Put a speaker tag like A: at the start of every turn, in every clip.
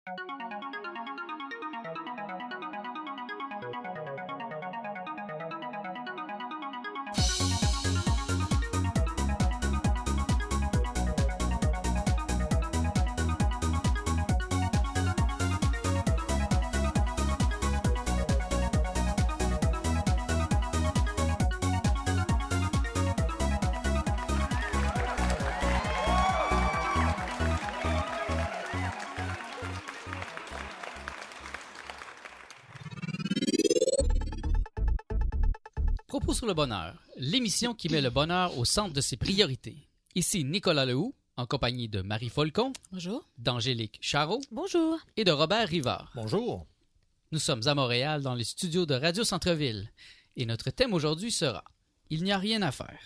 A: Propos sur le bonheur, l'émission qui met le bonheur au centre de ses priorités. Ici Nicolas Lehoux, en compagnie de Marie Folcon.
B: Bonjour.
A: D'Angélique Charreau.
B: Bonjour.
A: Et de Robert Rivard.
C: Bonjour.
A: Nous sommes à Montréal dans les studios de Radio Centre-Ville. Et notre thème aujourd'hui sera « Il n'y a rien à faire ».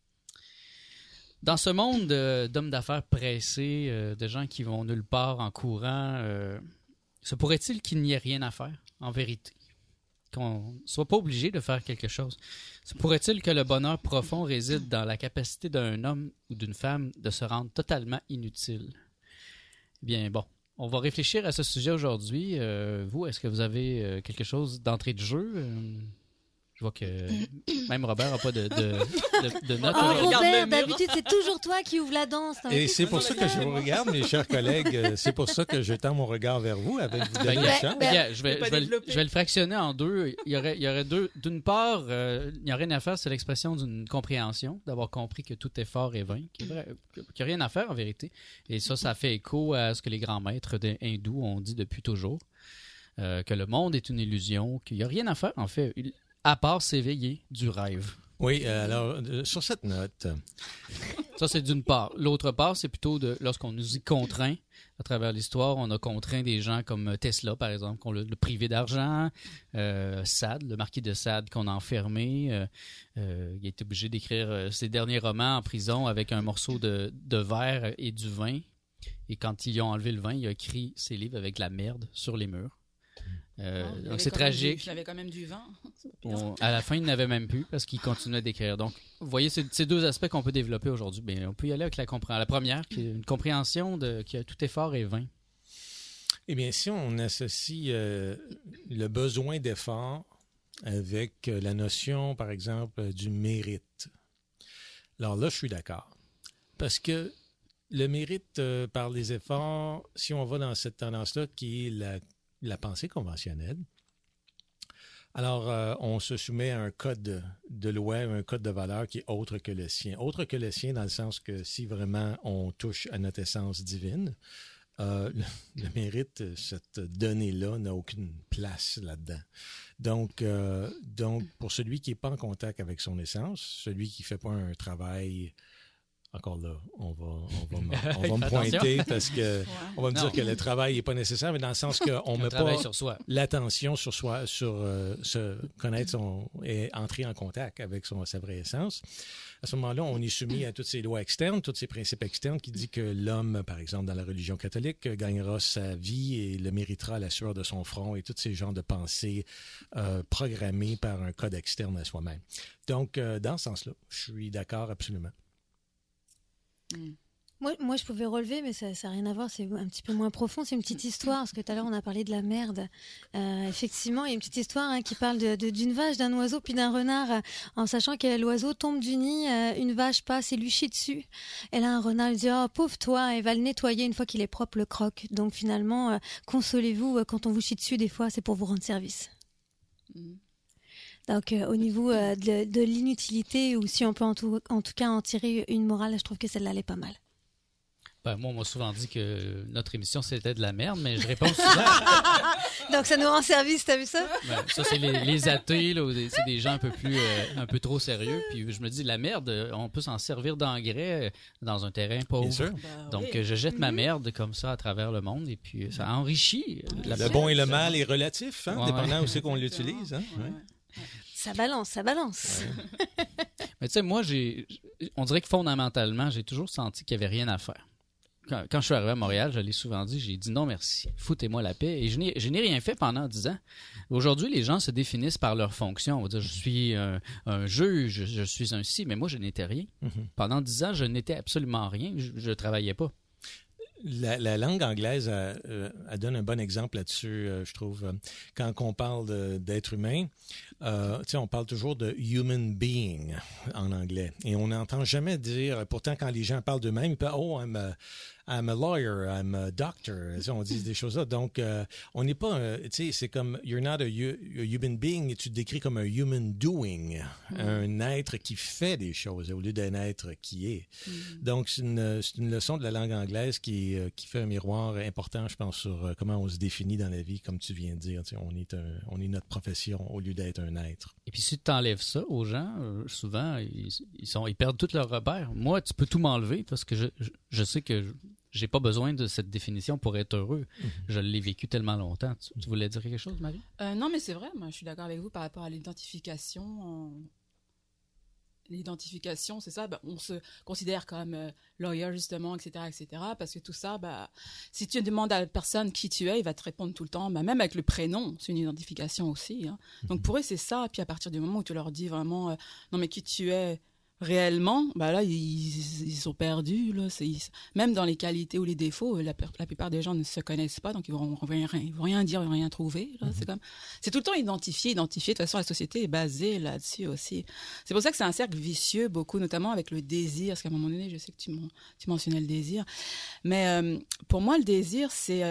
A: Dans ce monde d'hommes d'affaires pressés, de gens qui vont nulle part en courant, se pourrait-il qu'il n'y ait rien à faire, en vérité? Qu'on ne soit pas obligé de faire quelque chose. Se pourrait-il que le bonheur profond réside dans la capacité d'un homme ou d'une femme de se rendre totalement inutile? Bien, bon, on va réfléchir à ce sujet aujourd'hui. Vous, est-ce que vous avez quelque chose d'entrée de jeu? Je vois que même Robert n'a pas de notes.
B: Robert, d'habitude, c'est toujours toi qui ouvre la danse.
C: Et c'est pour ça que je vous regarde, mes chers collègues. C'est pour ça que je tends mon regard vers vous avec vous donner la chance.
A: Je vais le fractionner en deux. Il y aurait deux. D'une part, il n'y a rien à faire, c'est l'expression d'une compréhension, d'avoir compris que tout effort est vain, qu'il n'y a rien à faire en vérité. Et ça fait écho à ce que les grands maîtres hindous ont dit depuis toujours, que le monde est une illusion, qu'il n'y a rien à faire en fait. À part s'éveiller du rêve.
C: Oui, alors, sur cette note...
A: Ça, c'est d'une part. L'autre part, c'est plutôt lorsqu'on nous y contraint. À travers l'histoire, on a contraint des gens comme Tesla, par exemple, qu'on l'a privé d'argent. Sade, le marquis de Sade, qu'on a enfermé. Il est obligé d'écrire ses derniers romans en prison avec un morceau de verre et du vin. Et quand ils ont enlevé le vin, il a écrit ses livres avec de la merde sur les murs. Donc c'est tragique.
D: Il avait quand même du vent.
A: À la fin, il n'avait même plus parce qu'il continuait d'écrire. Donc, vous voyez, c'est deux aspects qu'on peut développer aujourd'hui. Bien, on peut y aller avec la première, qui est une compréhension que tout effort est vain.
C: Eh bien, si on associe le besoin d'effort avec la notion, par exemple, du mérite, alors là, je suis d'accord. Parce que le mérite par les efforts, si on va dans cette tendance-là qui est la pensée conventionnelle. Alors, on se soumet à un code de loi, un code de valeur qui est autre que le sien. Autre que le sien dans le sens que si vraiment on touche à notre essence divine, le mérite, cette donnée-là, n'a aucune place là-dedans. Donc, pour celui qui n'est pas en contact avec son essence, celui qui ne fait pas un travail... Encore là, on va me pointer parce que on va me dire que le travail n'est pas nécessaire, mais dans le sens qu'on ne met pas l'attention sur soi, sur se connaître et entrer en contact avec sa vraie essence. À ce moment-là, on est soumis à toutes ces lois externes, tous ces principes externes qui disent que l'homme, par exemple, dans la religion catholique, gagnera sa vie et le méritera à la sueur de son front et tous ces genres de pensées programmées par un code externe à soi-même. Donc, dans ce sens-là, je suis d'accord absolument.
B: Moi, je pouvais relever, mais ça n'a rien à voir, c'est un petit peu moins profond. C'est une petite histoire, parce que tout à l'heure, on a parlé de la merde. Effectivement, il y a une petite histoire qui parle d'une vache, d'un oiseau, puis d'un renard, en sachant que l'oiseau tombe du nid, une vache passe et lui chie dessus. Et là, un renard lui dit « Oh, pauvre toi !» et va le nettoyer une fois qu'il est propre, le croque. Donc finalement, consolez-vous, quand on vous chie dessus, des fois, c'est pour vous rendre service. Donc, au niveau de l'inutilité, ou si on peut en tout cas en tirer une morale, je trouve que celle-là, elle est pas mal.
A: Ben, moi, on m'a souvent dit que notre émission, c'était de la merde, mais je réponds souvent.
B: Donc, ça nous rend service, t'as vu ça?
A: Ben, ça, c'est les athées, là, c'est des gens un peu trop sérieux. Puis je me dis, la merde, on peut s'en servir d'engrais dans un terrain pauvre. Bien sûr. Donc, je jette ma merde comme ça à travers le monde et puis ça enrichit.
C: Le bon et le mal est relatif, hein, dépendant où c'est qu'on l'utilise. Hein? Ouais.
B: Ça balance.
A: Ouais. Mais tu sais, moi, on dirait que fondamentalement, j'ai toujours senti qu'il n'y avait rien à faire. Quand je suis arrivé à Montréal, je l'ai souvent dit, j'ai dit non merci, foutez-moi la paix. Et je n'ai rien fait pendant 10 ans. Aujourd'hui, les gens se définissent par leur fonction. On va dire, je suis un juge, je suis un ci, mais moi, je n'étais rien. Mm-hmm. Pendant 10 ans, je n'étais absolument rien. Je ne travaillais pas.
C: La langue anglaise, elle donne un bon exemple là-dessus, je trouve. Quand on parle d'être humain, on parle toujours de human being en anglais. Et on n'entend jamais dire, pourtant quand les gens parlent d'eux-mêmes, ils parlent, oh, I'm a lawyer, I'm a doctor. On dit des choses là. Donc, on n'est pas, c'est comme, you're not a human being, tu te décris comme un human doing, un être qui fait des choses au lieu d'un être qui est. Donc, c'est une leçon de la langue anglaise qui fait un miroir important, je pense, sur comment on se définit dans la vie, comme tu viens de dire. On est notre profession au lieu d'être un être.
A: Et puis, si tu enlèves ça aux gens, souvent, ils perdent tous leurs repères. Moi, tu peux tout m'enlever parce que je sais que j'ai pas besoin de cette définition pour être heureux. Je l'ai vécu tellement longtemps. Tu voulais dire quelque chose, Marie?
D: Non, mais c'est vrai. Moi, je suis d'accord avec vous par rapport à l'identification. L'identification, c'est ça. On se considère comme lawyer, justement, etc., etc. Parce que tout ça, si tu demandes à la personne qui tu es, il va te répondre tout le temps. Même avec le prénom, c'est une identification aussi. Hein. Donc, pour eux, c'est ça. Puis, à partir du moment où tu leur dis vraiment, non, mais qui tu es réellement, là, ils sont perdus. Là. Même dans les qualités ou les défauts, la plupart des gens ne se connaissent pas, donc ils vont rien dire, ils vont rien trouver. Là. C'est tout le temps identifié. De toute façon, la société est basée là-dessus aussi. C'est pour ça que c'est un cercle vicieux, beaucoup, notamment avec le désir, parce qu'à un moment donné, je sais que tu mentionnais le désir. Mais pour moi, le désir, c'est...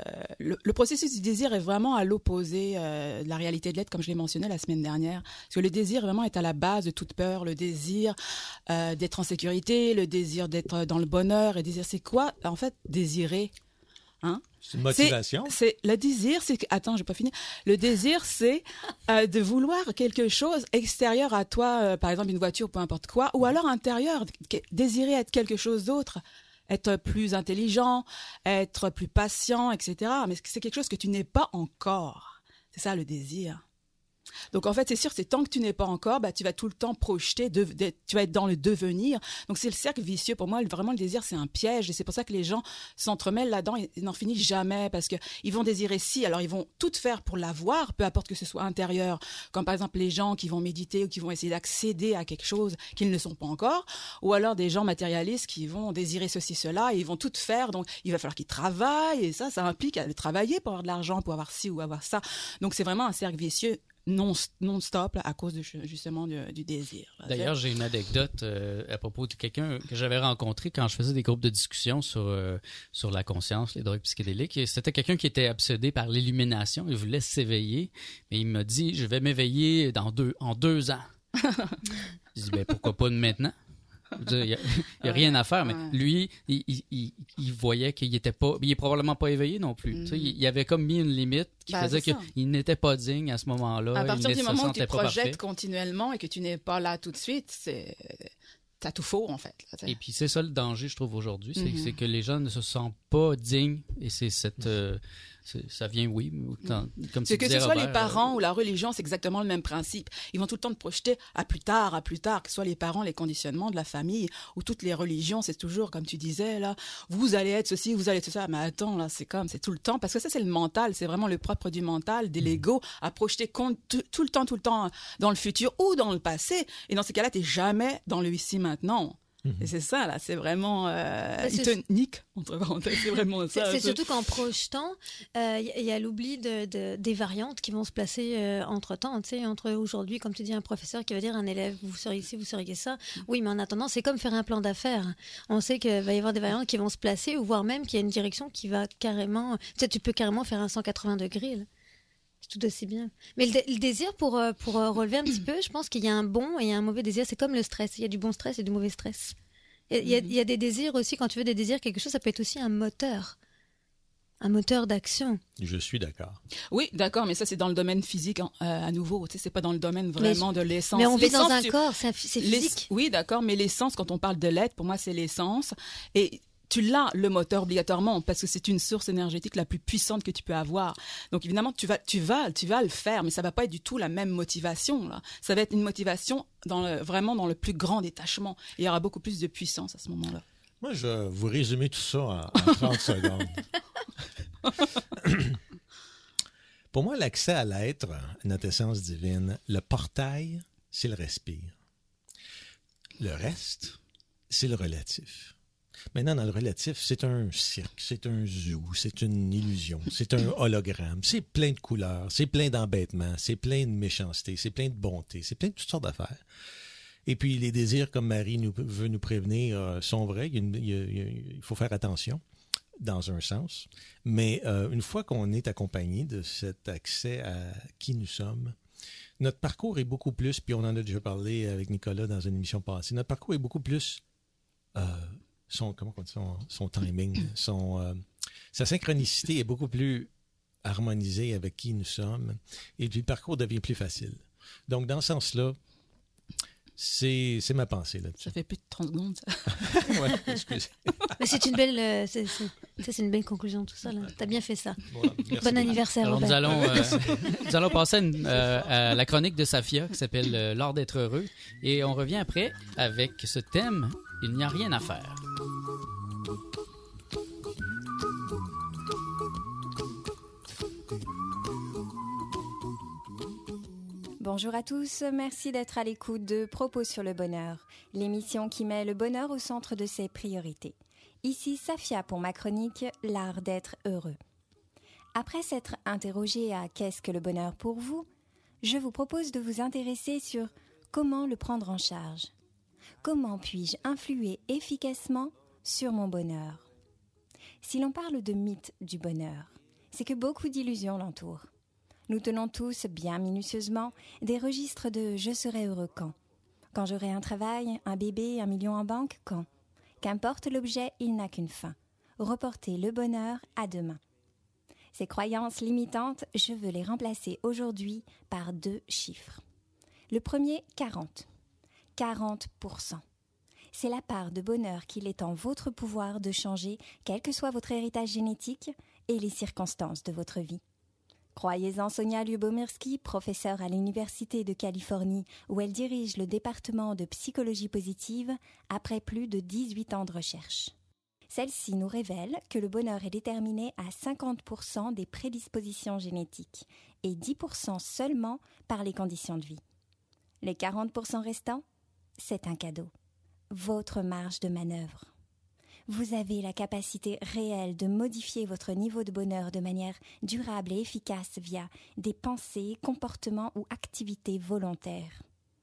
D: le processus du désir est vraiment à l'opposé de la réalité de l'être, comme je l'ai mentionné la semaine dernière. Parce que le désir, vraiment, est à la base de toute peur. Le désir d'être en sécurité, le désir d'être dans le bonheur. Et désir, c'est quoi, en fait, désirer? Hein?
C: C'est une motivation.
D: Le désir, c'est... Attends, j'ai pas fini. Le désir, c'est de vouloir quelque chose extérieur à toi, par exemple une voiture, peu importe quoi, ou alors intérieur, désirer être quelque chose d'autre. Être plus intelligent, être plus patient, etc. Mais c'est quelque chose que tu n'es pas encore. C'est ça, le désir. Donc, en fait, c'est sûr, c'est tant que tu n'es pas encore, tu vas tout le temps projeter, tu vas être dans le devenir. Donc, c'est le cercle vicieux. Pour moi, vraiment, le désir, c'est un piège. Et c'est pour ça que les gens s'entremêlent là-dedans et n'en finissent jamais parce qu'ils vont désirer alors ils vont tout faire pour l'avoir, peu importe que ce soit intérieur. Comme par exemple, les gens qui vont méditer ou qui vont essayer d'accéder à quelque chose qu'ils ne sont pas encore. Ou alors des gens matérialistes qui vont désirer ceci, cela et ils vont tout faire. Donc, il va falloir qu'ils travaillent et ça implique de travailler pour avoir de l'argent, pour avoir ci ou avoir ça. Donc, c'est vraiment un cercle vicieux non-stop là, à cause justement du désir. Là.
A: D'ailleurs, j'ai une anecdote à propos de quelqu'un que j'avais rencontré quand je faisais des groupes de discussion sur la conscience, les drogues psychédéliques. Et c'était quelqu'un qui était obsédé par l'illumination. Il voulait s'éveiller. Mais il m'a dit, je vais m'éveiller en 2 ans. Je dis, pourquoi pas maintenant? Il n'y a rien à faire, mais lui, il voyait qu'il était pas, il est probablement pas éveillé non plus. Il avait comme mis une limite qui faisait qu'il n'était pas digne à ce moment-là.
D: À partir du moment où tu projettes continuellement et que tu n'es pas là tout de suite, t'as tout faux, en fait. Là,
A: et puis, c'est ça le danger, je trouve, aujourd'hui. C'est que les gens ne se sentent pas dignes. Et c'est cette... ça vient, oui, comme tu disais,
D: que ce soit
A: Robert,
D: les parents ou la religion, c'est exactement le même principe. Ils vont tout le temps te projeter à plus tard, que ce soit les parents, les conditionnements de la famille ou toutes les religions, c'est toujours, comme tu disais, là, vous allez être ceci, vous allez être ça. Mais attends, là, c'est tout le temps. Parce que ça, c'est le mental. C'est vraiment le propre du mental, de l'ego, à projeter tout le temps dans le futur ou dans le passé. Et dans ces cas-là, t'es jamais dans le ici maintenant. Et c'est ça, là, c'est vraiment... il te nique, entre parenthèses, c'est vraiment ça.
B: C'est surtout qu'en projetant, il y a l'oubli des variantes qui vont se placer entre-temps. Tu sais, entre aujourd'hui, comme tu dis, un professeur qui va dire à un élève, vous serez ici, vous serez ça. Oui, mais en attendant, c'est comme faire un plan d'affaires. On sait qu'il va y avoir des variantes qui vont se placer, ou voire même qu'il y a une direction qui va carrément... Tu sais, tu peux carrément faire un 180 degrés, là. Tout aussi bien. Mais le désir, pour relever un petit peu, je pense qu'il y a un bon et un mauvais désir. C'est comme le stress. Il y a du bon stress et du mauvais stress. Il y a des désirs aussi. Quand tu veux des désirs, quelque chose, ça peut être aussi un moteur d'action.
C: Je suis d'accord.
D: Oui, d'accord, mais ça, c'est dans le domaine physique à nouveau. Tu sais, c'est pas dans le domaine vraiment de l'essence.
B: Mais on vit dans un corps, c'est physique.
D: Oui, d'accord, mais l'essence, quand on parle de l'être, pour moi, c'est l'essence. Et tu l'as, le moteur, obligatoirement, parce que c'est une source énergétique la plus puissante que tu peux avoir. Donc, évidemment, tu vas le faire, mais ça va pas être du tout la même motivation, là. Ça va être une motivation vraiment dans le plus grand détachement. Et il y aura beaucoup plus de puissance à ce moment-là.
C: Moi, je vais vous résumer tout ça en 30 secondes. Pour moi, l'accès à l'être, notre essence divine, le portail, c'est le respire. Le reste, c'est le relatif. Maintenant, dans le relatif, c'est un cirque, c'est un zoo, c'est une illusion, c'est un hologramme, c'est plein de couleurs, c'est plein d'embêtements, c'est plein de méchanceté, c'est plein de bonté, c'est plein de toutes sortes d'affaires. Et puis, les désirs, comme Marie veut nous prévenir, sont vrais. Il faut faire attention, dans un sens. Mais une fois qu'on est accompagné de cet accès à qui nous sommes, notre parcours est beaucoup plus, puis on en a déjà parlé avec Nicolas dans une émission passée, notre parcours est beaucoup plus son timing, sa synchronicité est beaucoup plus harmonisée avec qui nous sommes, et puis le parcours devient plus facile. Donc, dans ce sens-là, c'est ma pensée là-dessus.
D: Ça fait plus de 30 secondes.
C: Ouais, excusez.
B: Mais c'est une belle, c'est une belle conclusion tout ça. T'as bien fait ça.
C: Voilà,
B: Bon anniversaire,
A: Alors,
B: Robert.
A: nous allons passer à la chronique de Safia qui s'appelle L'art d'être heureux. Et on revient après avec ce thème, il n'y a rien à faire.
E: Bonjour à tous, merci d'être à l'écoute de Propos sur le bonheur, l'émission qui met le bonheur au centre de ses priorités. Ici Safia pour ma chronique « L'art d'être heureux ». Après s'être interrogé à « Qu'est-ce que le bonheur pour vous ?», je vous propose de vous intéresser sur comment le prendre en charge. Comment puis-je influer efficacement sur mon bonheur ? Si l'on parle de mythe du bonheur, c'est que beaucoup d'illusions l'entourent. Nous tenons tous, bien minutieusement, des registres de « je serai heureux quand ». Quand j'aurai un travail, un bébé, 1 million en banque, quand ? Qu'importe l'objet, il n'a qu'une fin. Reporter le bonheur à demain. Ces croyances limitantes, je veux les remplacer aujourd'hui par 2 chiffres. Le premier, 40. 40%. C'est la part de bonheur qu'il est en votre pouvoir de changer, quel que soit votre héritage génétique et les circonstances de votre vie. Croyez-en Sonia Lyubomirsky, professeure à l'Université de Californie, où elle dirige le département de psychologie positive après plus de 18 ans de recherche. Celle-ci nous révèle que le bonheur est déterminé à 50% des prédispositions génétiques et 10% seulement par les conditions de vie. Les 40% restants, c'est un cadeau, votre marge de manœuvre. Vous avez la capacité réelle de modifier votre niveau de bonheur de manière durable et efficace via des pensées, comportements ou activités volontaires.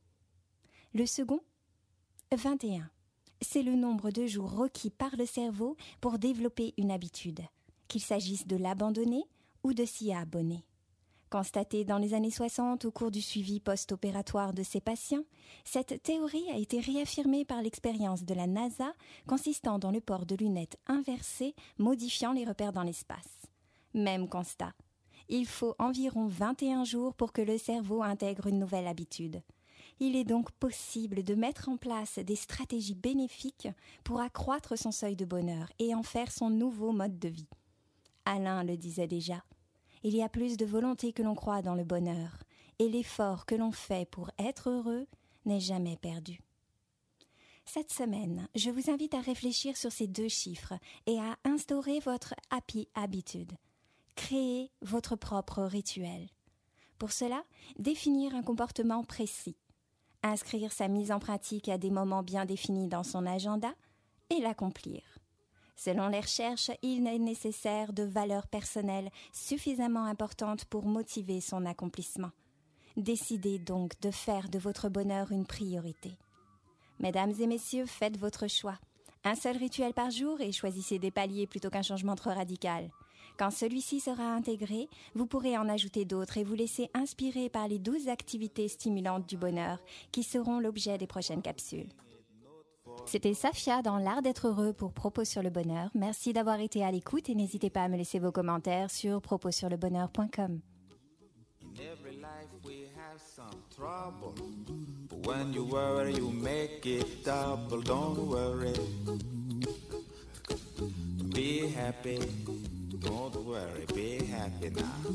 E: Le second, 21. C'est le nombre de jours requis par le cerveau pour développer une habitude, qu'il s'agisse de l'abandonner ou de s'y abonner. Constatée dans les années 60 au cours du suivi post-opératoire de ces patients, cette théorie a été réaffirmée par l'expérience de la NASA consistant dans le port de lunettes inversées modifiant les repères dans l'espace. Même constat. Il faut environ 21 jours pour que le cerveau intègre une nouvelle habitude. Il est donc possible de mettre en place des stratégies bénéfiques pour accroître son seuil de bonheur et en faire son nouveau mode de vie. Alain le disait déjà. Il y a plus de volonté que l'on croit dans le bonheur, et l'effort que l'on fait pour être heureux n'est jamais perdu. Cette semaine, je vous invite à réfléchir sur ces 2 chiffres et à instaurer votre happy habitude. Créer votre propre rituel. Pour cela, définir un comportement précis. Inscrire sa mise en pratique à des moments bien définis dans son agenda et l'accomplir. Selon les recherches, il est nécessaire de valeurs personnelles suffisamment importantes pour motiver son accomplissement. Décidez donc de faire de votre bonheur une priorité. Mesdames et messieurs, faites votre choix. Un seul rituel par jour et choisissez des paliers plutôt qu'un changement trop radical. Quand celui-ci sera intégré, vous pourrez en ajouter d'autres et vous laisser inspirer par les 12 activités stimulantes du bonheur qui seront l'objet des prochaines capsules. C'était Safia dans l'art d'être heureux pour Propos sur le bonheur. Merci d'avoir été à l'écoute et n'hésitez pas à me laisser vos commentaires sur propossurlebonheur.com.
F: In every life we have some trouble, but when you worry you make it double. Don't worry, be happy. Don't worry, be happy now.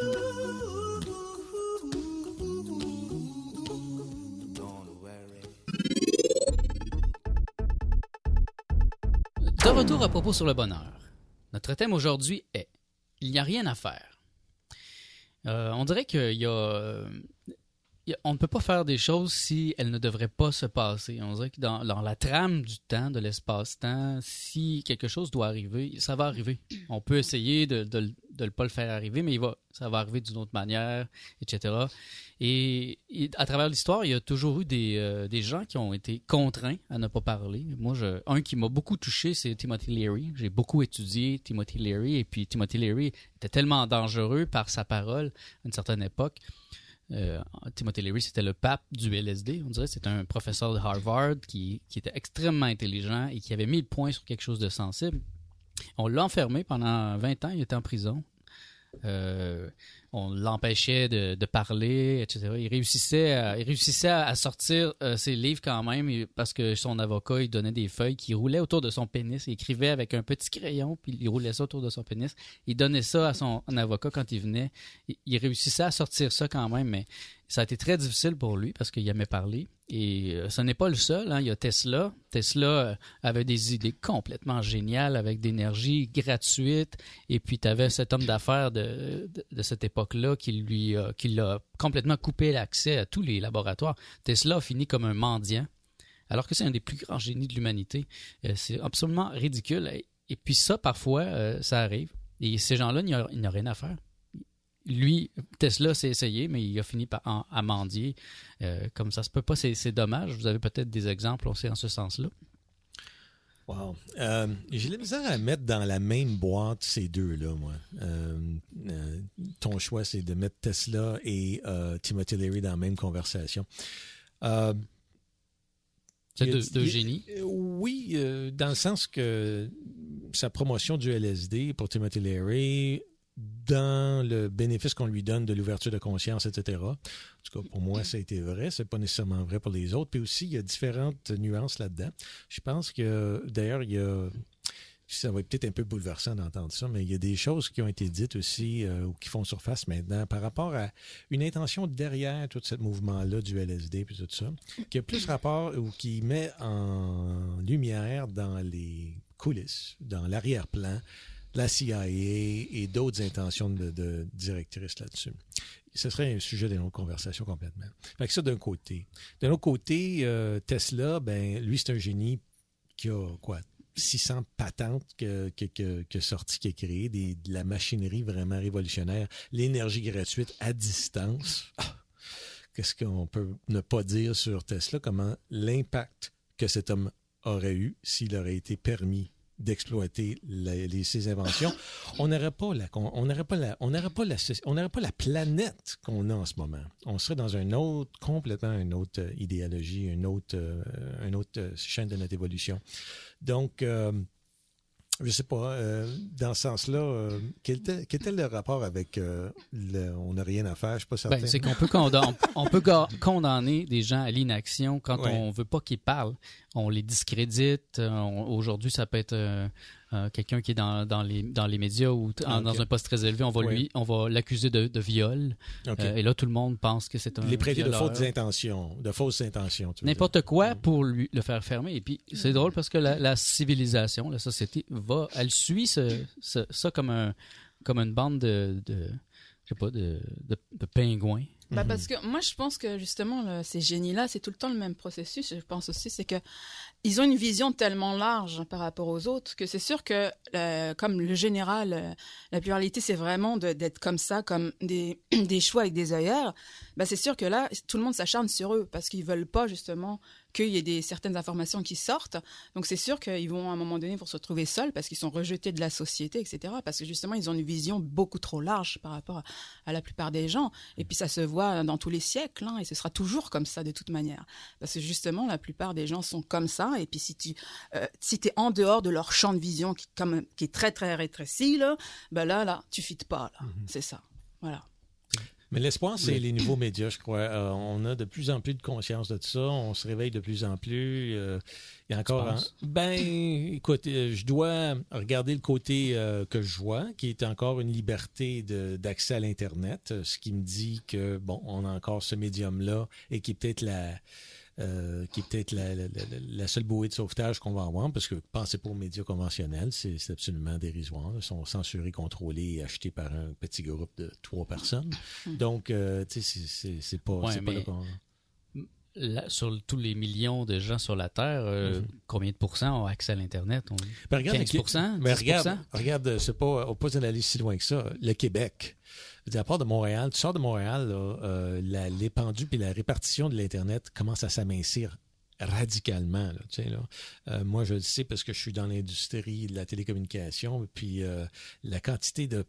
A: De retour à Propos sur le bonheur. Notre thème aujourd'hui est « Il n'y a rien à faire ». On dirait qu'il y a on ne peut pas faire des choses si elles ne devraient pas se passer. On dirait que dans la trame du temps, de l'espace-temps, si quelque chose doit arriver, ça va arriver. On peut essayer de ne pas le faire arriver, mais ça va arriver d'une autre manière, etc. Et à travers l'histoire, il y a toujours eu des gens qui ont été contraints à ne pas parler. Moi, un qui m'a beaucoup touché, c'est Timothy Leary. J'ai beaucoup étudié Timothy Leary, et puis Timothy Leary était tellement dangereux par sa parole à une certaine époque. Timothy Leary, c'était le pape du LSD, on dirait. C'était un professeur de Harvard qui était extrêmement intelligent et qui avait mis le point sur quelque chose de sensible. On l'a enfermé pendant 20 ans, il était en prison. On l'empêchait de parler, etc. Il réussissait à sortir ses livres quand même, parce que son avocat, il donnait des feuilles qui roulaient autour de son pénis. Il écrivait avec un petit crayon, puis il roulait ça autour de son pénis. Il donnait ça à son avocat quand il venait. Il réussissait à sortir ça quand même, mais ça a été très difficile pour lui parce qu'il aimait parler. Et ce n'est pas le seul, hein. Il y a Tesla. Tesla avait des idées complètement géniales avec d'énergie gratuite. Et puis, tu avais cet homme d'affaires de cette époque-là qui l'a complètement coupé l'accès à tous les laboratoires. Tesla a fini comme un mendiant, alors que c'est un des plus grands génies de l'humanité. C'est absolument ridicule. Et puis ça, parfois, ça arrive. Et ces gens-là, il n'y a rien à faire. Lui, Tesla s'est essayé, mais il a fini à mendier. Comme ça se peut pas, c'est dommage. Vous avez peut-être des exemples aussi en ce sens-là.
C: Wow. J'ai la misère à mettre dans la même boîte ces deux-là, moi. Ton choix, c'est de mettre Tesla et Timothy Leary dans la même conversation.
A: C'est deux génies.
C: Oui, dans le sens que sa promotion du LSD pour Timothy Leary, dans le bénéfice qu'on lui donne de l'ouverture de conscience, etc. En tout cas, pour moi, ça a été vrai. C'est pas nécessairement vrai pour les autres. Puis aussi, il y a différentes nuances là-dedans. Je pense que, d'ailleurs, il y a... Ça va être peut-être un peu bouleversant d'entendre ça, mais il y a des choses qui ont été dites aussi ou qui font surface maintenant par rapport à une intention derrière tout ce mouvement-là du LSD puis tout ça, qui a plus rapport ou qui met en lumière dans les coulisses, dans l'arrière-plan, la CIA et d'autres intentions de directrices là-dessus. Ce serait un sujet d'une autre conversation complètement. Fait que ça, d'un côté. D'un autre côté, Tesla, lui, c'est un génie qui a, 600 patentes que sorti, qui a créé, de la machinerie vraiment révolutionnaire, l'énergie gratuite à distance. Qu'est-ce qu'on peut ne pas dire sur Tesla? Comment l'impact que cet homme aurait eu s'il aurait été permis d'exploiter ses inventions, on n'aurait pas la planète qu'on a en ce moment. On serait dans complètement une autre idéologie, une autre chaîne de notre évolution. Donc, je sais pas, dans ce sens-là, quel était le rapport avec on n'a rien à faire, je suis pas certain.
A: C'est qu'on peut condamner des gens à l'inaction quand on veut pas qu'ils parlent. On les discrédite. Aujourd'hui, ça peut être quelqu'un qui est dans les médias ou dans un poste très élevé. On va l'accuser de viol. Et là, tout le monde pense que c'est un
C: les prêter
A: violeur.
C: de fausses intentions.
A: N'importe quoi pour le faire fermer. Et puis, c'est drôle parce que la civilisation, la société, elle suit ça comme une bande de pingouins.
D: Parce que moi, je pense que justement, ces génies-là, c'est tout le temps le même processus. Je pense aussi, c'est que ils ont une vision tellement large par rapport aux autres que c'est sûr que, comme le général, la pluralité, c'est vraiment d'être comme ça, comme des choix avec des œillères. C'est sûr que là, tout le monde s'acharne sur eux parce qu'ils veulent pas justement qu'il y ait certaines informations qui sortent. Donc, c'est sûr qu'ils vont, à un moment donné, se retrouver seuls parce qu'ils sont rejetés de la société, etc. Parce que, justement, ils ont une vision beaucoup trop large par rapport à la plupart des gens. Et puis, ça se voit dans tous les siècles, et ce sera toujours comme ça, de toute manière. Parce que, justement, la plupart des gens sont comme ça. Et puis, si tu es en dehors de leur champ de vision qui est très, très rétréci, là, tu fites pas, là. C'est ça. Voilà.
C: Mais l'espoir, c'est les nouveaux médias, je crois. On a de plus en plus de conscience de ça. On se réveille de plus en plus. Il y a encore... écoute, je dois regarder le côté que je vois, qui est encore une liberté d'accès à l'Internet, ce qui me dit que, on a encore ce médium-là et qui est peut-être qui est peut-être la seule bouée de sauvetage qu'on va avoir, parce que pensez pas aux médias conventionnels, c'est absolument dérisoire. Ils sont censurés, contrôlés et achetés par un petit groupe de 3 personnes. Donc, tu sais, c'est pas...
A: Ouais,
C: c'est pas
A: mais-
C: là qu'on...
A: Sur tous les millions de gens sur la Terre, combien de pourcents ont accès à l'Internet?
C: Ben, regarde,
A: 15%?
C: Mais
A: 10%?
C: regarde, c'est pas, on va pas aller si loin que ça. Le Québec. Je veux dire, à part de Montréal, tu sors de Montréal, là, l'étendue puis la répartition de l'Internet commence à s'amincir radicalement. Là, tu sais, là. Moi, je le sais parce que je suis dans l'industrie de la télécommunication, puis la quantité de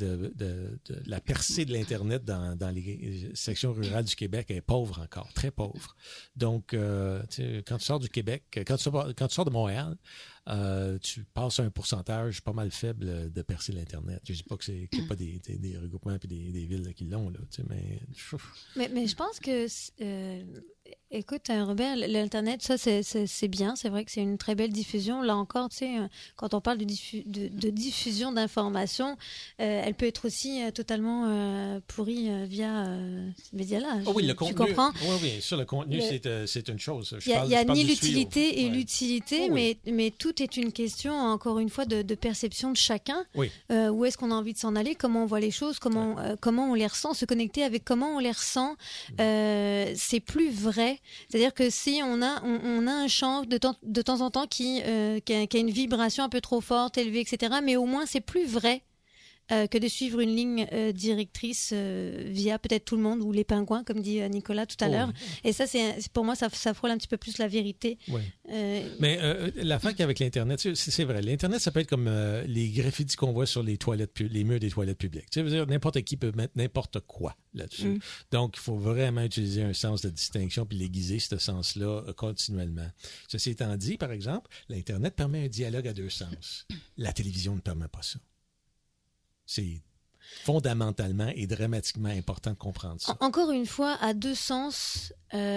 C: la percée de l'Internet dans les sections rurales du Québec est pauvre encore, très pauvre. Donc, tu sais, quand tu sors du Québec, quand tu sors de Montréal, tu passes à un pourcentage pas mal faible de percer l'Internet. Je dis pas qu'il n'y a pas des regroupements et des villes là, qui l'ont, là, tu sais,
B: Mais je pense que, écoute, Robert, l'Internet, ça, c'est bien. C'est vrai que c'est une très belle diffusion. Là encore, tu sais, quand on parle de diffusion d'informations, elle peut être aussi totalement pourrie via ces médias-là.
C: Oh oui, le
B: Tu
C: contenu.
B: comprends?
C: Oui, oui, sur le contenu, c'est une chose.
B: Il y a ni
C: du
B: l'utilité
C: tuyau.
B: et
C: Ouais.
B: l'utilité,
C: Oh oui.
B: mais tout est une question, encore une fois, de perception de chacun.
C: Oui.
B: Où est-ce qu'on a envie de s'en aller, comment on voit les choses, comment on les ressent, se connecter avec comment on les ressent, c'est plus vrai. C'est-à-dire que si on a un champ de temps en temps qui a une vibration un peu trop forte, élevée, etc., mais au moins c'est plus vrai que de suivre une ligne directrice via peut-être tout le monde ou les pingouins, comme dit Nicolas tout à l'heure.
C: Oui.
B: Et ça, pour moi, ça frôle un petit peu plus la vérité.
C: Oui. Mais l'affaire qu'il y a avec l'Internet, c'est vrai. L'Internet, ça peut être comme les graffitis qu'on voit sur les murs des toilettes publiques. Tu sais, je veux dire, n'importe qui peut mettre n'importe quoi là-dessus. Donc, il faut vraiment utiliser un sens de distinction puis l'aiguiser, ce sens-là, continuellement. Ceci étant dit, par exemple, l'Internet permet un dialogue à 2 sens. La télévision ne permet pas ça. C'est fondamentalement et dramatiquement important de comprendre ça.
B: Encore une fois, à 2 sens,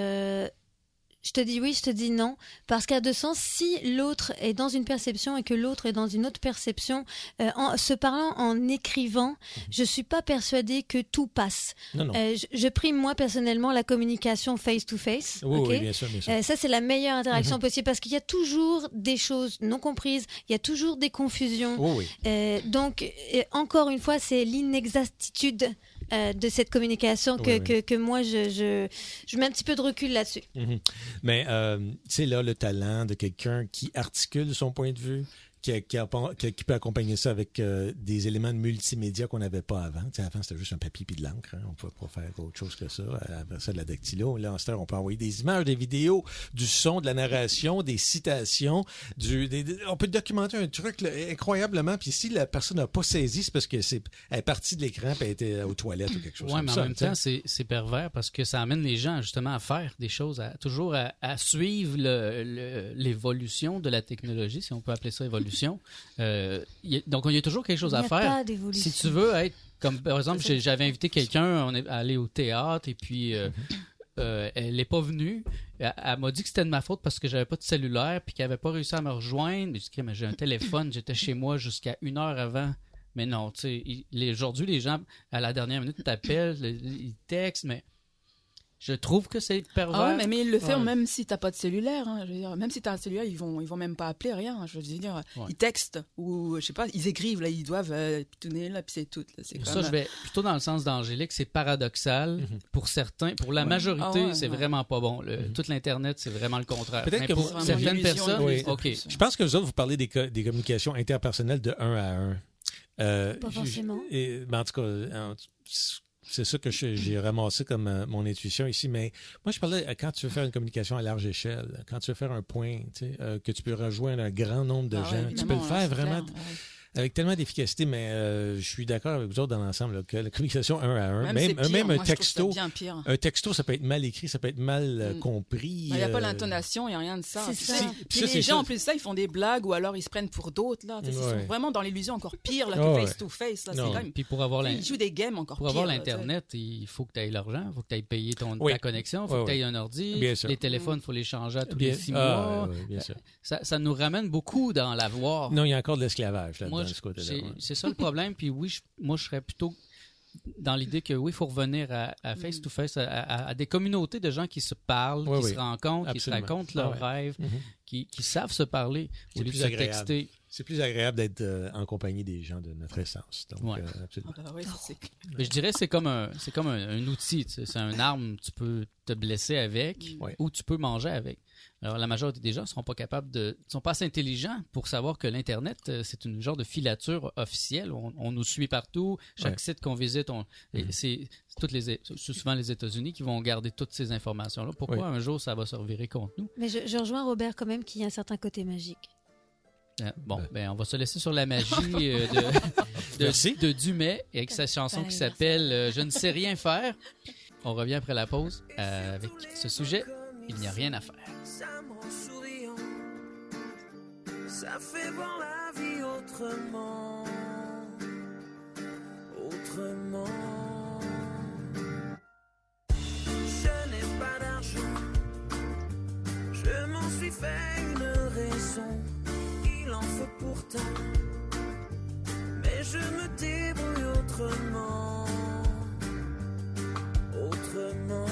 B: je te dis oui, je te dis non, parce qu'à 2 sens, si l'autre est dans une perception et que l'autre est dans une autre perception, en se parlant, en écrivant, je suis pas persuadée que tout passe.
C: Non, non.
B: Je prime moi personnellement la communication face to face.
C: Oui,
B: ok?
C: oui, bien sûr, bien sûr.
B: Ça, c'est la meilleure interaction possible parce qu'il y a toujours des choses non comprises, il y a toujours des confusions.
C: Oui, oui.
B: Donc, encore une fois, c'est l'inexactitude de cette communication que moi, je mets un petit peu de recul là-dessus.
C: Mhm. Mais, tu sais, là, le talent de quelqu'un qui articule son point de vue, qui peut accompagner ça avec des éléments de multimédia qu'on n'avait pas avant. Tu sais, avant, c'était juste un papier puis de l'encre. Hein. On ne pouvait pas faire autre chose que ça. Après ça, de la dactylo. Là, en ce temps, on peut envoyer des images, des vidéos, du son, de la narration, des citations. On peut documenter un truc là, incroyablement. Puis si la personne n'a pas saisi, c'est parce qu'elle est partie de l'écran et elle était aux toilettes ou quelque chose
A: Oui,
C: comme
A: mais en
C: ça.
A: même temps, c'est pervers parce que ça amène les gens justement à faire des choses, toujours à suivre l'évolution de la technologie, si on peut appeler ça évolution. Donc, il y a toujours quelque chose à
B: Il n'y a
A: faire.
B: pas d'évolution.
A: Si tu veux être, comme par exemple, j'avais invité quelqu'un, on est allé au théâtre et puis elle n'est pas venue. Elle m'a dit que c'était de ma faute parce que j'avais pas de cellulaire puis qu'elle n'avait pas réussi à me rejoindre. Mais je dis, mais j'ai un téléphone, j'étais chez moi jusqu'à 1 heure avant. Mais non, tu sais, aujourd'hui, les gens, à la dernière minute, t'appellent, ils textent, mais je trouve que c'est pervers.
D: Ah ouais, mais ils le font
A: Ouais.
D: même si t'as pas de cellulaire. Hein. Je veux dire, même si t'as un cellulaire, ils vont même pas appeler rien. Je veux dire,
A: Ouais.
D: ils textent ou je sais pas, ils écrivent là, ils doivent tourner là, puis c'est tout. Là. C'est
A: Ça,
D: comme,
A: je vais plutôt dans le sens d'Angélique, c'est paradoxal. Pour certains, pour la majorité,
D: Ah ouais,
A: c'est
D: ouais.
A: vraiment pas bon. Tout l'Internet, c'est vraiment le contraire.
C: Peut-être
A: Mais
C: que
A: pour
C: vous-
A: certaines
D: l'illusion
A: personnes,
C: Oui.
A: OK.
C: Je pense que vous autres, vous parlez des communications interpersonnelles de 1 à 1.
B: Pas forcément.
C: En tout cas, c'est ça que j'ai ramassé comme mon intuition ici. Mais moi, je parlais quand tu veux faire une communication à large échelle, quand tu veux faire un point, tu sais, que tu peux rejoindre un grand nombre de
D: Ah ouais,
C: gens. Tu peux le
D: évidemment,
C: faire
D: c'est
C: vraiment
D: clair, ouais.
C: avec tellement d'efficacité, mais je suis d'accord avec vous autres dans l'ensemble là, que la communication 1 à 1,
D: Même, c'est pire.
C: même un
D: Moi, je trouve
C: texto,
D: ça bien pire.
C: un texto, ça peut être mal écrit, ça peut être mal compris.
D: Il n'y a pas l'intonation, il n'y a rien de ça.
B: C'est
D: Puis
B: ça.
D: Puis
C: Ça,
D: les
C: c'est
D: gens,
C: ça.
D: en plus de ça, ils font des blagues ou alors ils se prennent pour d'autres. Là. Tu sais, Ils
C: Ouais.
D: sont vraiment dans l'illusion encore pire là,
C: Ah
D: que
C: ouais.
D: face-to-face. Là.
C: Non.
D: C'est quand même...
A: Puis pour avoir
D: Ils jouent des games encore
A: Pour
D: pire.
A: avoir
D: là, tu sais.
A: l'Internet, il faut que tu aies l'argent, il faut que tu ailles payer
C: Oui.
A: ta connexion, il faut
C: Oui,
A: que tu
C: oui.
A: aies un ordi.
C: Bien sûr.
A: Les téléphones, il faut les changer à tous
C: Bien,
A: les 6 mois.
C: bien sûr.
A: Ça nous ramène beaucoup dans l'avoir.
C: Non, il y a encore de l'esclavage là,
A: Moi,
C: dans ce côté-là.
A: c'est
C: ouais.
A: c'est ça le problème. Puis oui, moi, je serais plutôt dans l'idée que oui, il faut revenir à face-to-face, à des communautés de gens qui se parlent,
C: Oui,
A: qui
C: oui.
A: se rencontrent, qui se
C: Absolument.
A: racontent leurs
C: Ah ouais.
A: rêves,
C: Mhm.
A: qui savent se parler au
C: C'est
A: lieu de
C: plus
A: se
C: agréable.
A: texter.
C: C'est plus agréable d'être en compagnie des gens de notre essence. Donc,
A: Ouais.
C: absolument.
D: Ah bah oui, ça, c'est...
A: Mais je dirais que c'est comme un outil, tu sais. C'est un arme, tu peux te blesser avec
C: Ouais.
A: ou tu peux manger avec. Alors la majorité des gens ne seront pas capables sont pas assez intelligents pour savoir que l'Internet, c'est une genre de filature officielle. On nous suit partout. Chaque
C: Ouais.
A: site qu'on visite, et c'est souvent les États-Unis qui vont garder toutes ces informations-là. Pourquoi un jour ça va se revirer contre nous?
B: Mais je rejoins Robert quand même qu'il y a un certain côté magique.
A: Bon, on va se laisser sur la magie
C: Merci.
A: de Dumais avec sa chanson qui s'appelle Je ne sais rien faire. On revient après la pause avec ce sujet. Il n'y a rien à faire.
G: Ça me rend souriant, ça fait voir la vie autrement, autrement. Je n'ai pas d'argent, je m'en suis fait une raison, il en faut pourtant, mais je me débrouille autrement, autrement.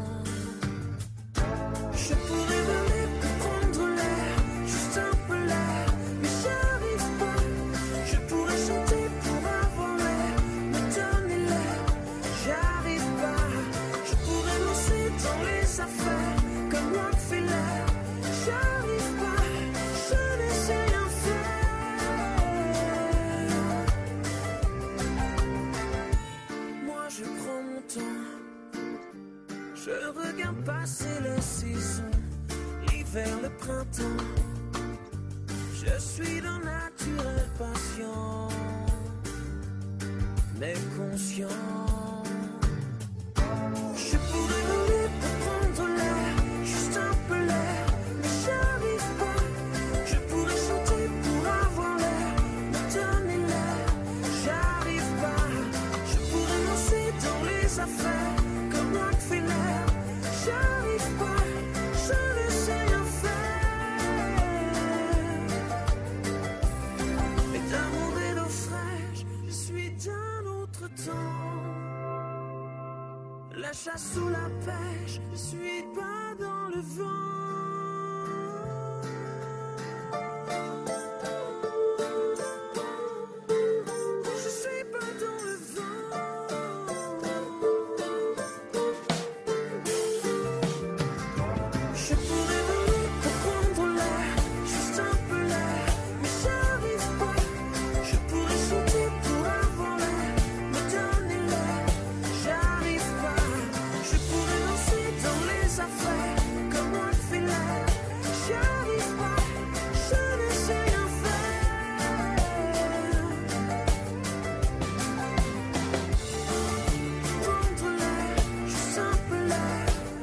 G: Je pourrais voler pour prendre l'air, juste un peu l'air, mais j'arrive pas. Je pourrais chanter pour avoir l'air, me donner l'air, j'arrive pas. Je pourrais lancer dans les affaires, comme Rockefeller, j'arrive pas. Je ne sais rien faire. Moi je prends mon temps. Je regarde passer les saisons, l'hiver, le printemps. Je suis d'un naturel patient, mais conscient. Je pourrais voler pour prendre l'air, juste un peu l'air, mais j'arrive pas. Je pourrais chanter pour avoir l'air, me donner l'air, j'arrive pas. Je pourrais lancer dans les affaires, comme Rockefeller, j'arrive pas, je ne sais rien faire. Mais d'amour et d'eau fraîche, je suis d'un autre temps. La chasse ou la pêche, je suis pas dans le vent. Je suis pas dans le vent. Je pourrais voler pour prendre l'air, juste un peu l'air, mais j'arrive pas. Je pourrais chanter pour avoir l'air, me donner l'air, j'arrive pas. Je pourrais lancer dans les affaires, comme Rockefeller, j'arrive pas. Je ne sais rien faire. Prendre l'air, juste un peu l'air.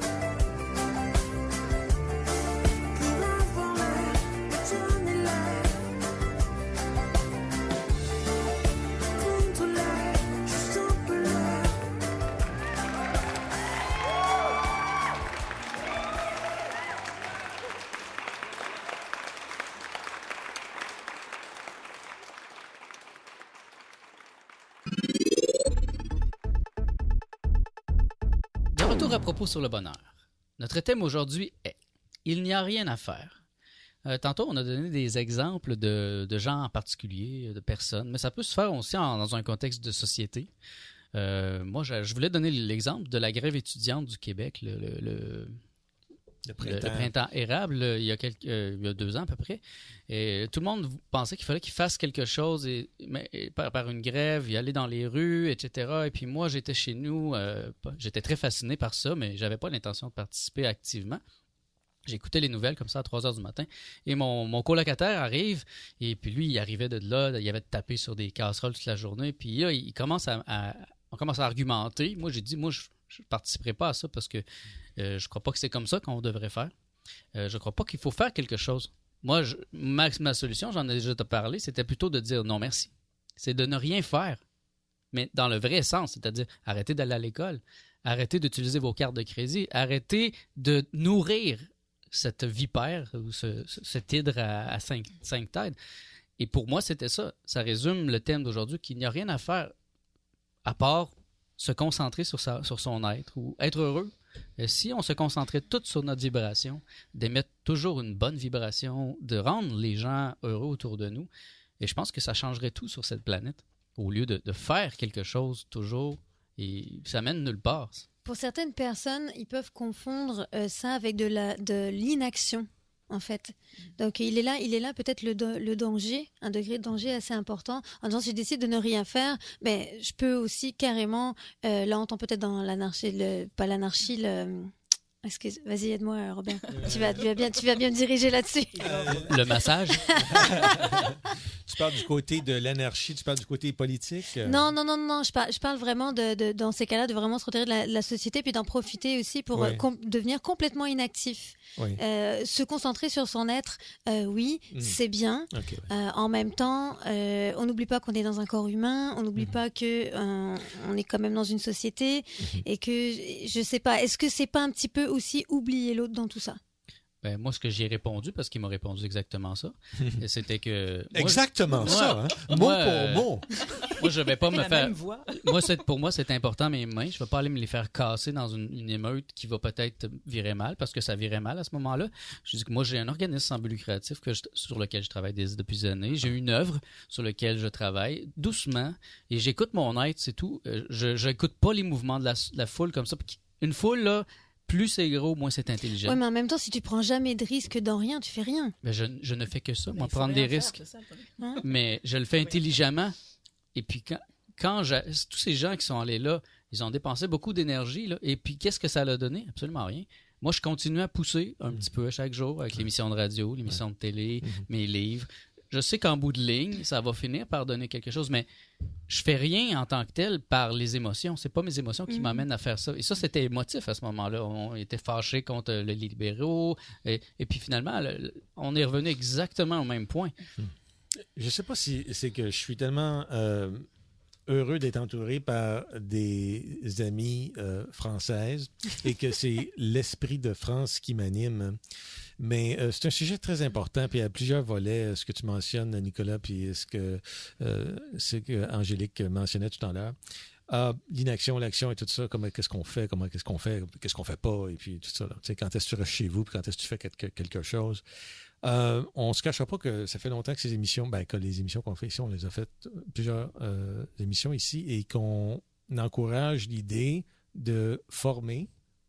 G: Pour avoir l'air, me donner l'air. Prendre l'air, juste un peu l'air.
A: De retour à propos sur le bonheur. Notre thème aujourd'hui est « Il n'y a rien à faire ». Tantôt, on a donné des exemples de gens en particulier, de personnes, mais ça peut se faire aussi dans un contexte de société. Moi, je voulais donner l'exemple de la grève étudiante du Québec, le printemps érable, il y a 2 ans à peu près. Et tout le monde pensait qu'il fallait qu'il fasse quelque chose par une grève, y aller dans les rues, etc. Et puis moi, j'étais chez nous, j'étais très fasciné par ça, mais j'avais pas l'intention de participer activement. J'écoutais les nouvelles comme ça à 3 heures du matin. Et mon colocataire arrive, et puis lui, il arrivait de là, il avait tapé sur des casseroles toute la journée. Puis là, on commence à argumenter. Moi, j'ai dit, moi, je ne participerai pas à ça parce que je crois pas que c'est comme ça qu'on devrait faire. Je crois pas qu'il faut faire quelque chose. Moi, ma solution, j'en ai déjà parlé, c'était plutôt de dire non merci. C'est de ne rien faire, mais dans le vrai sens, c'est-à-dire arrêtez d'aller à l'école, arrêtez d'utiliser vos cartes de crédit, arrêtez de nourrir cette vipère ou cet hydre à 5 têtes. Et pour moi, c'était ça. Ça résume le thème d'aujourd'hui, qu'il n'y a rien à faire à part se concentrer sur son être ou être heureux. Si on se concentrait tout sur notre vibration, d'émettre toujours une bonne vibration, de rendre les gens heureux autour de nous, et je pense que ça changerait tout sur cette planète, au lieu de faire quelque chose toujours, et ça mène nulle part.
B: Pour certaines personnes, ils peuvent confondre ça avec de l'inaction, en fait. Donc il est là peut-être le danger, un degré de danger assez important. En disant, si je décide de ne rien faire, mais je peux aussi carrément, là on entend peut-être dans l'anarchie, pas l'anarchie, vas-y, aide-moi, Robert. Tu vas bien me diriger là-dessus.
A: Le massage.
C: Tu parles du côté de l'anarchie, tu parles du côté politique?
B: Non, je parle vraiment dans ces cas-là, de vraiment se retirer de la société, puis d'en profiter aussi pour
C: Ouais.
B: devenir complètement inactif.
C: Oui.
B: Se concentrer sur son être, oui, c'est bien.
C: OK.
B: En même temps, on n'oublie pas qu'on est dans un corps humain, on n'oublie pas que on est quand même dans une société, et que, je sais pas, est-ce que c'est pas un petit peu aussi oublier l'autre dans tout ça?
A: Ben, moi, ce que j'ai répondu, parce qu'il m'a répondu exactement ça, c'était que...
C: Exactement ça, hein? Mot
A: moi,
C: pour mot.
A: Moi, je vais pas me
D: La
A: faire...
D: même voix.
A: Pour moi, c'est important, mes mains. Je ne vais pas aller me les faire casser dans une émeute qui va peut-être virer mal, parce que ça virait mal à ce moment-là. Je dis que moi, j'ai un organisme sans but lucratif sur lequel je travaille depuis des années. J'ai une œuvre sur laquelle je travaille doucement, et j'écoute mon être, c'est tout. Je n'écoute pas les mouvements de la foule comme ça. Une foule, là, plus c'est gros, moins c'est intelligent.
B: Oui, mais en même temps, si tu prends jamais de risque dans rien, tu fais rien.
A: Mais je ne fais que ça,
D: Mais
A: moi,
D: il faut
A: prendre des
D: rien faire,
A: risques.
D: c'est ça, le problème.
B: Hein?
A: Mais je le fais intelligemment. Et puis, tous ces gens qui sont allés là, ils ont dépensé beaucoup d'énergie. Là. Et puis, qu'est-ce que ça a donné? Absolument rien. Moi, je continue à pousser un petit peu à chaque jour avec l'émission de radio, l'émission de télé, mes livres. Je sais qu'en bout de ligne, ça va finir par donner quelque chose, mais je fais rien en tant que tel par les émotions. C'est pas mes émotions qui m'amènent à faire ça. Et ça, c'était émotif à ce moment-là. On était fâchés contre les libéraux. Et puis finalement, on est revenu exactement au même point.
C: Je sais pas si c'est que je suis tellement heureux d'être entouré par des amies françaises et que c'est l'esprit de France qui m'anime. Mais c'est un sujet très important, puis il y a plusieurs volets, ce que tu mentionnes, Nicolas, puis ce que Angélique mentionnait tout à l'heure. L'inaction, l'action et tout ça, qu'est-ce qu'on fait, qu'est-ce qu'on fait pas, et puis tout ça. Là. Tu sais, quand est-ce que tu restes chez vous, puis quand est-ce que tu fais quelque chose. On ne se cachera pas que ça fait longtemps que ces émissions, que les émissions qu'on fait ici, on les a faites plusieurs émissions ici, et qu'on encourage l'idée de former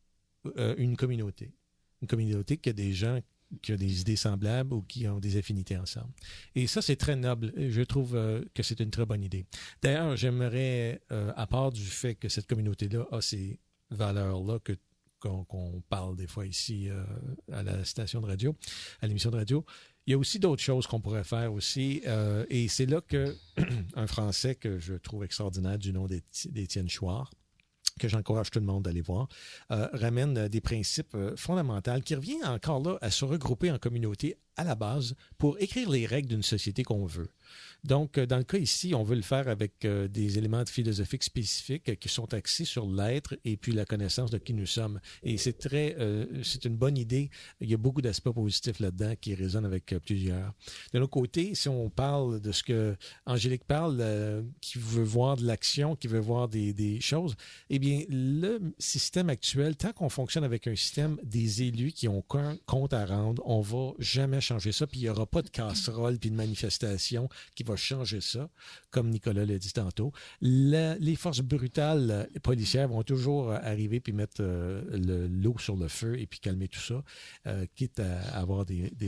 C: une communauté. Une communauté qui a des gens qui ont des idées semblables ou qui ont des affinités ensemble. Et ça, c'est très noble. Je trouve que c'est une très bonne idée. D'ailleurs, j'aimerais, à part du fait que cette communauté-là a ces valeurs-là qu'on parle des fois ici à la station de radio, à l'émission de radio, il y a aussi d'autres choses qu'on pourrait faire aussi. Et c'est là que un Français que je trouve extraordinaire du nom d'Étienne Chouard, que j'encourage tout le monde d'aller voir, ramène des principes fondamentaux qui reviennent encore là à se regrouper en communauté à la base pour écrire les règles d'une société qu'on veut. Donc, dans le cas ici, on veut le faire avec des éléments philosophiques spécifiques qui sont axés sur l'être et puis la connaissance de qui nous sommes. Et c'est une bonne idée. Il y a beaucoup d'aspects positifs là-dedans qui résonnent avec plusieurs. De l'autre côté, si on parle de ce que Angélique parle, qui veut voir de l'action, qui veut voir des choses, eh bien, le système actuel, tant qu'on fonctionne avec un système des élus qui ont qu'un compte à rendre, on va jamais changer ça, puis il n'y aura pas de casserole puis de manifestation qui va changer ça, comme Nicolas l'a dit tantôt. Les forces brutales policières vont toujours arriver puis mettre l'eau sur le feu et puis calmer tout ça, quitte à avoir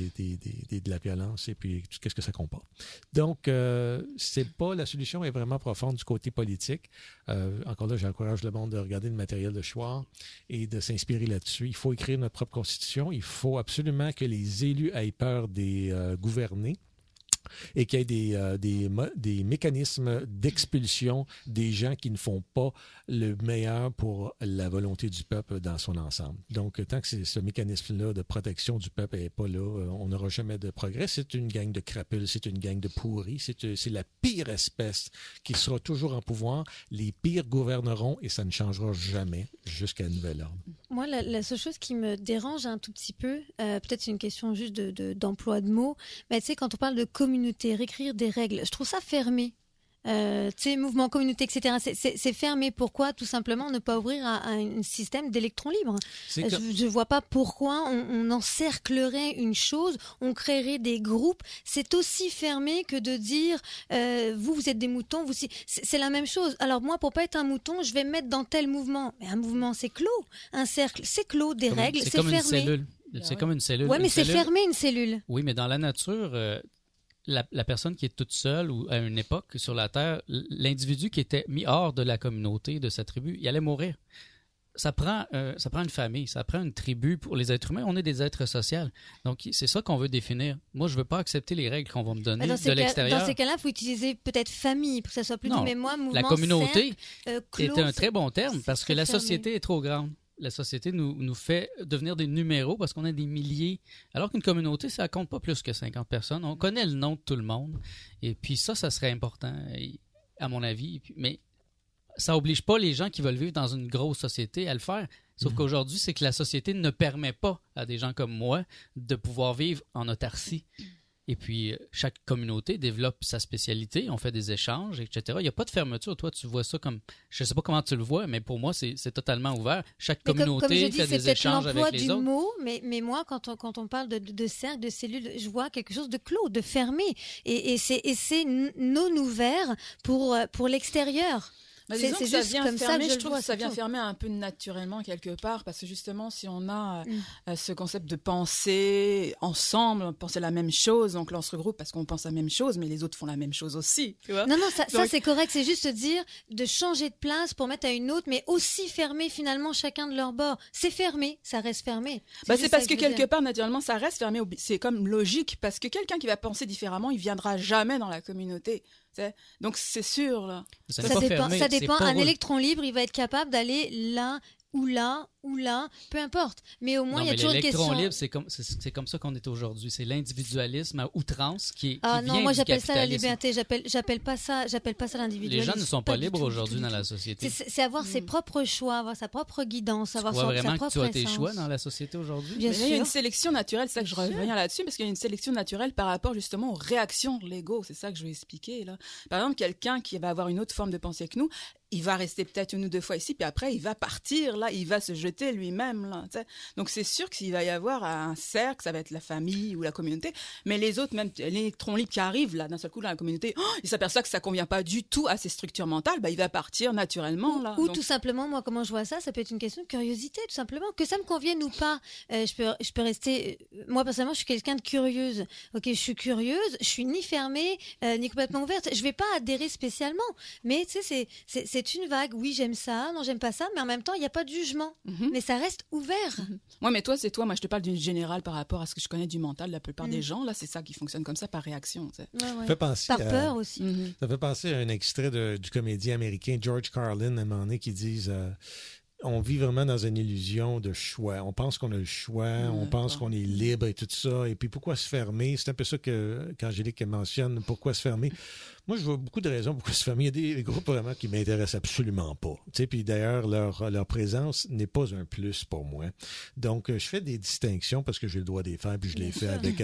C: de la violence et puis qu'est-ce que ça comporte. Donc, c'est pas la solution est vraiment profonde du côté politique. Encore là, j'encourage le monde de regarder le matériel de Chouard et de s'inspirer là-dessus. Il faut écrire notre propre constitution. Il faut absolument que les élus aient peur des gouvernés et qu'il y ait des mécanismes d'expulsion des gens qui ne font pas le meilleur pour la volonté du peuple dans son ensemble. Donc, tant que ce mécanisme-là de protection du peuple n'est pas là, on n'aura jamais de progrès. C'est une gang de crapules, c'est une gang de pourris, c'est la pire espèce qui sera toujours en pouvoir. Les pires gouverneront et ça ne changera jamais jusqu'à nouvel ordre.
B: Moi, la seule chose qui me dérange un tout petit peu, peut-être c'est une question juste d'emploi de mots, mais tu sais, quand on parle de communauté, réécrire des règles, je trouve ça fermé. tu sais, mouvement, communauté, etc. C'est fermé. Pourquoi tout simplement ne pas ouvrir à un système d'électrons libres? Je ne vois pas pourquoi on encerclerait une chose, on créerait des groupes. C'est aussi fermé que de dire vous êtes des moutons, c'est la même chose. Alors moi, pour pas être un mouton, je vais me mettre dans tel mouvement. Mais un mouvement, c'est clos. Un cercle, c'est clos. Des règles, c'est fermé.
A: Une cellule. C'est comme une cellule.
B: Ouais, mais c'est fermé, une cellule.
A: Oui, mais dans la nature, la personne qui est toute seule ou à une époque sur la Terre, l'individu qui était mis hors de la communauté, de sa tribu, il allait mourir. Ça prend une famille, ça prend une tribu pour les êtres humains. On est des êtres sociaux. Donc, c'est ça qu'on veut définir. Moi, je ne veux pas accepter les règles qu'on va me donner de l'extérieur.
B: Dans ces cas-là, il faut utiliser peut-être famille pour que ça soit plus doux. Mais moi, mouvement,
A: la communauté
B: clos,
A: est un très bon terme parce que la
B: fermé.
A: société est trop grande. La société nous fait devenir des numéros parce qu'on a des milliers. Alors qu'une communauté, ça compte pas plus que 50 personnes. On connaît le nom de tout le monde. Et puis ça serait important, à mon avis. Mais ça n'oblige pas les gens qui veulent vivre dans une grosse société à le faire. Sauf qu'aujourd'hui, c'est que la société ne permet pas à des gens comme moi de pouvoir vivre en autarcie. Et puis, chaque communauté développe sa spécialité, on fait des échanges, etc. Il n'y a pas de fermeture. Toi, tu vois ça comme... Je ne sais pas comment tu le vois, mais pour moi, c'est totalement ouvert. Chaque communauté fait des échanges avec les autres.
B: Mot, mais moi, quand on parle de cercle, de cellules, je vois quelque chose de clos, de fermé. Et c'est non ouvert pour l'extérieur.
D: C'est juste comme ça, je trouve que ça vient fermer un peu naturellement quelque part, parce que justement, si on a ce concept de penser ensemble, penser la même chose, donc là on se regroupe parce qu'on pense la même chose, mais les autres font la même chose aussi, tu vois.
B: Non, ça c'est correct, c'est juste dire de changer de place pour mettre à une autre, mais aussi fermer finalement chacun de leur bord. C'est fermé, ça reste fermé.
D: C'est parce que quelque part, naturellement, ça reste fermé, c'est comme logique, parce que quelqu'un qui va penser différemment, il viendra jamais dans la communauté. Donc c'est sûr là.
B: Ça dépend. Un électron libre, il va être capable d'aller là ou là, peu importe. Mais au moins, il y a toujours une question.
A: L'électron libre, c'est comme ça qu'on est aujourd'hui. C'est l'individualisme à outrance qui
B: non,
A: vient
B: moi
A: du
B: j'appelle ça la
A: capitalisme.
B: liberté. J'appelle pas ça l'individualisme.
A: Les gens ne sont pas libres aujourd'hui dans la société.
B: C'est avoir ses propres choix, avoir sa propre guidance, avoir
A: sa propre essence. Tu crois vraiment que tu as tes choix dans la société aujourd'hui?
B: Bien sûr.
D: Il y a une sélection naturelle, c'est ça que je reviens là-dessus, parce qu'il y a une sélection naturelle par rapport justement aux réactions de l'ego. C'est ça que je vais expliquer là. Par exemple, quelqu'un qui va avoir une autre forme de pensée que nous, il va rester peut-être 1 ou 2 fois ici, puis après, il va partir, là, il va se jeter lui-même, là, t'sais. Donc, c'est sûr qu'il va y avoir un cercle, ça va être la famille ou la communauté, mais les autres, même l'électron libre qui arrive, là, d'un seul coup, dans la communauté, il s'aperçoit que ça convient pas du tout à ses structures mentales, il va partir naturellement, là.
B: Ou donc... tout simplement, moi, comment je vois ça peut être une question de curiosité, tout simplement, que ça me convienne ou pas. Je peux rester, moi, personnellement, je suis quelqu'un de curieuse. Ok, je suis curieuse, je suis ni fermée, ni complètement ouverte. Je vais pas adhérer spécialement, mais tu sais, c'est une vague. Oui, j'aime ça, non, j'aime pas ça, mais en même temps, il n'y a pas de jugement. Mais ça reste ouvert.
D: Ouais, mais toi, c'est toi. Moi, je te parle d'une générale par rapport à ce que je connais du mental. La plupart des gens, là, c'est ça qui fonctionne comme ça, par réaction.
B: Ouais. Par peur aussi.
C: Ça fait penser à un extrait du comédien américain George Carlin, à un moment donné, qui disent... on vit vraiment dans une illusion de choix. On pense qu'on a le choix, on pense qu'on est libre et tout ça. Et puis, pourquoi se fermer? C'est un peu ça qu'Angélique mentionne. Pourquoi se fermer? Moi, je vois beaucoup de raisons pourquoi se fermer. Il y a des groupes vraiment qui m'intéressent absolument pas. Tu sais, puis d'ailleurs, leur présence n'est pas un plus pour moi. Donc, je fais des distinctions parce que j'ai le droit de les faire, puis je les fais avec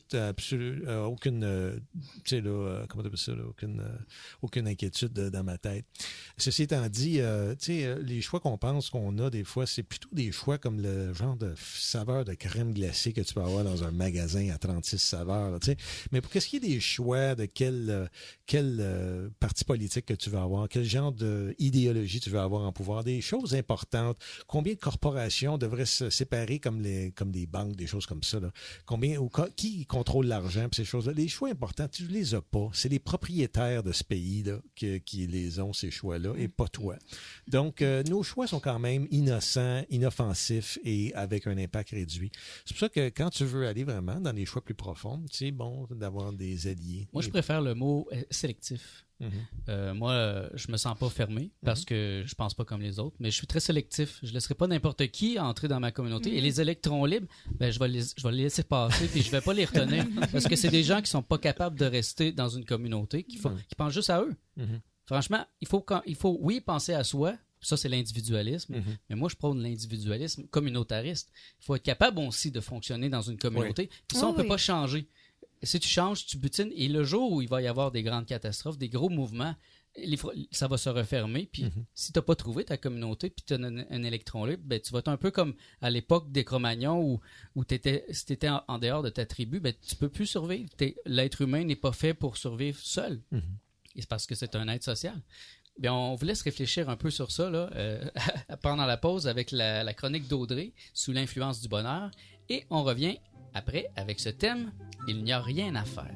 C: aucune, tu sais, là, comment t'appelles ça, là, aucune inquiétude dans ma tête. Ceci étant dit, tu sais, les choix qu'on pense qu'on a des fois, c'est plutôt des choix comme le genre de saveur de crème glacée que tu peux avoir dans un magasin à 36 saveurs, tu sais. Mais pour qu'est-ce qu'il y ait des choix de quel parti politique que tu veux avoir, quel genre d'idéologie tu veux avoir en pouvoir, des choses importantes, combien de corporations devraient se séparer comme des banques, des choses comme ça, là. Qui contrôle l'argent, puis ces choses-là. Les choix importants, tu les as pas. C'est les propriétaires de ce pays-là qui les ont, ces choix-là, et pas toi. Donc, nos choix sont quand même innocents, inoffensifs et avec un impact réduit. C'est pour ça que quand tu veux aller vraiment dans des choix plus profonds, c'est bon d'avoir des alliés.
A: Moi, je préfère le mot sélectif. Moi, je me sens pas fermé parce que je pense pas comme les autres, mais je suis très sélectif. Je laisserai pas n'importe qui entrer dans ma communauté. Et les électrons libres, je vais les laisser passer puis je vais pas les retenir parce que c'est des gens qui sont pas capables de rester dans une communauté, qui pensent juste à eux. Franchement, il faut, oui, penser à soi. Ça, c'est l'individualisme. Mais moi, je prône l'individualisme communautariste. Il faut être capable aussi de fonctionner dans une communauté. Puis ça, on peut pas changer. si tu changes, tu butines, et le jour où il va y avoir des grandes catastrophes, des gros mouvements, ça va se refermer. Puis si tu n'as pas trouvé ta communauté, puis tu as un électron libre, ben, tu vas être un peu comme à l'époque des Cro-Magnons, où si tu étais en dehors de ta tribu, ben, tu ne peux plus survivre. L'être humain n'est pas fait pour survivre seul. Et c'est parce que c'est un être social. Bien, on vous laisse réfléchir un peu sur ça là, pendant la pause avec la chronique d'Audrey, Sous l'influence du bonheur. Et on revient après avec ce thème, Il n'y a rien à faire.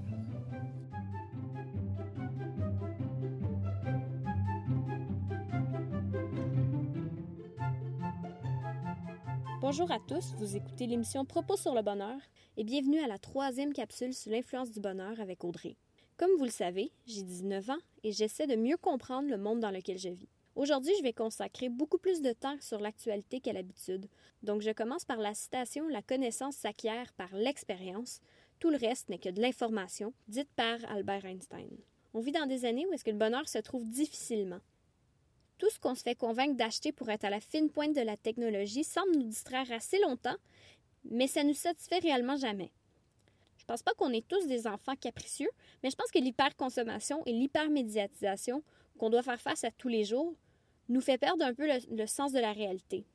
H: Bonjour à tous, vous écoutez l'émission Propos sur le bonheur et bienvenue à la 3e capsule sous l'influence du bonheur avec Audrey. Comme vous le savez, j'ai 19 ans et j'essaie de mieux comprendre le monde dans lequel je vis. Aujourd'hui, je vais consacrer beaucoup plus de temps sur l'actualité qu'à l'habitude. Donc, je commence par la citation « La connaissance s'acquiert par l'expérience ». Tout le reste n'est que de l'information, dite par Albert Einstein. On vit dans des années où est-ce que le bonheur se trouve difficilement. Tout ce qu'on se fait convaincre d'acheter pour être à la fine pointe de la technologie semble nous distraire assez longtemps, mais ça ne nous satisfait réellement jamais. Je pense pas qu'on est tous des enfants capricieux, mais je pense que l'hyperconsommation et l'hypermédiatisation qu'on doit faire face à tous les jours nous fait perdre un peu le sens de la réalité.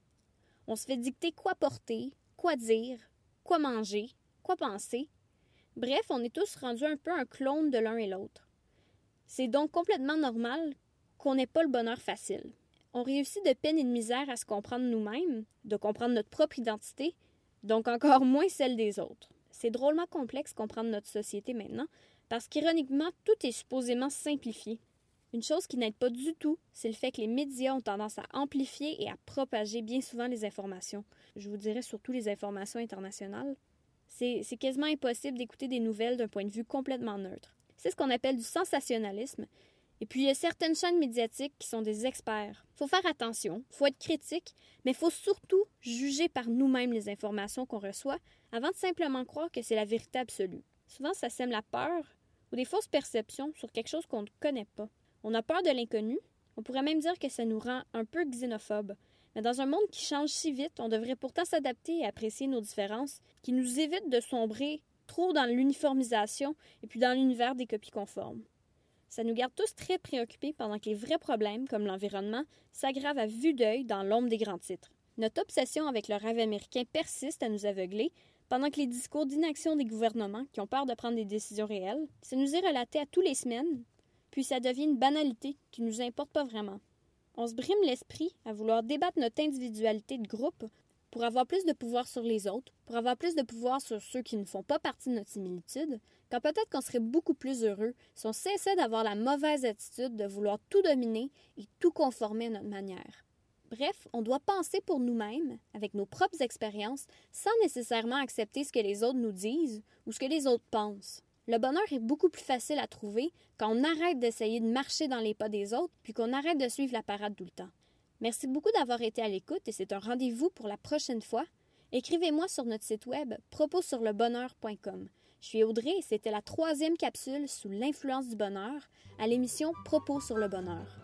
H: On se fait dicter quoi porter, quoi dire, quoi manger, quoi penser. Bref, on est tous rendus un peu un clone de l'un et l'autre. C'est donc complètement normal qu'on n'ait pas le bonheur facile. On réussit de peine et de misère à se comprendre nous-mêmes, de comprendre notre propre identité, donc encore moins celle des autres. C'est drôlement complexe comprendre notre société maintenant, parce qu'ironiquement, tout est supposément simplifié. Une chose qui n'aide pas du tout, c'est le fait que les médias ont tendance à amplifier et à propager bien souvent les informations. Je vous dirais surtout les informations internationales. C'est quasiment impossible d'écouter des nouvelles d'un point de vue complètement neutre. C'est ce qu'on appelle du sensationnalisme. Et puis, il y a certaines chaînes médiatiques qui sont des experts. Il faut faire attention, il faut être critique, mais il faut surtout juger par nous-mêmes les informations qu'on reçoit avant de simplement croire que c'est la vérité absolue. Souvent, ça sème la peur ou des fausses perceptions sur quelque chose qu'on ne connaît pas. On a peur de l'inconnu. On pourrait même dire que ça nous rend un peu xénophobes. Mais dans un monde qui change si vite, on devrait pourtant s'adapter et apprécier nos différences, qui nous évitent de sombrer trop dans l'uniformisation et puis dans l'univers des copies conformes. Ça nous garde tous très préoccupés pendant que les vrais problèmes, comme l'environnement, s'aggravent à vue d'œil dans l'ombre des grands titres. Notre obsession avec le rêve américain persiste à nous aveugler, pendant que les discours d'inaction des gouvernements qui ont peur de prendre des décisions réelles, ça nous est relaté à tous les semaines, puis ça devient une banalité qui ne nous importe pas vraiment. On se brime l'esprit à vouloir débattre notre individualité de groupe pour avoir plus de pouvoir sur les autres, pour avoir plus de pouvoir sur ceux qui ne font pas partie de notre similitude, quand peut-être qu'on serait beaucoup plus heureux si on cessait d'avoir la mauvaise attitude de vouloir tout dominer et tout conformer à notre manière. Bref, on doit penser pour nous-mêmes, avec nos propres expériences, sans nécessairement accepter ce que les autres nous disent ou ce que les autres pensent. Le bonheur est beaucoup plus facile à trouver quand on arrête d'essayer de marcher dans les pas des autres puis qu'on arrête de suivre la parade tout le temps. Merci beaucoup d'avoir été à l'écoute et c'est un rendez-vous pour la prochaine fois. Écrivez-moi sur notre site web proposurlebonheur.com. Je suis Audrey et c'était la 3e capsule sous l'influence du bonheur à l'émission Propos sur le bonheur.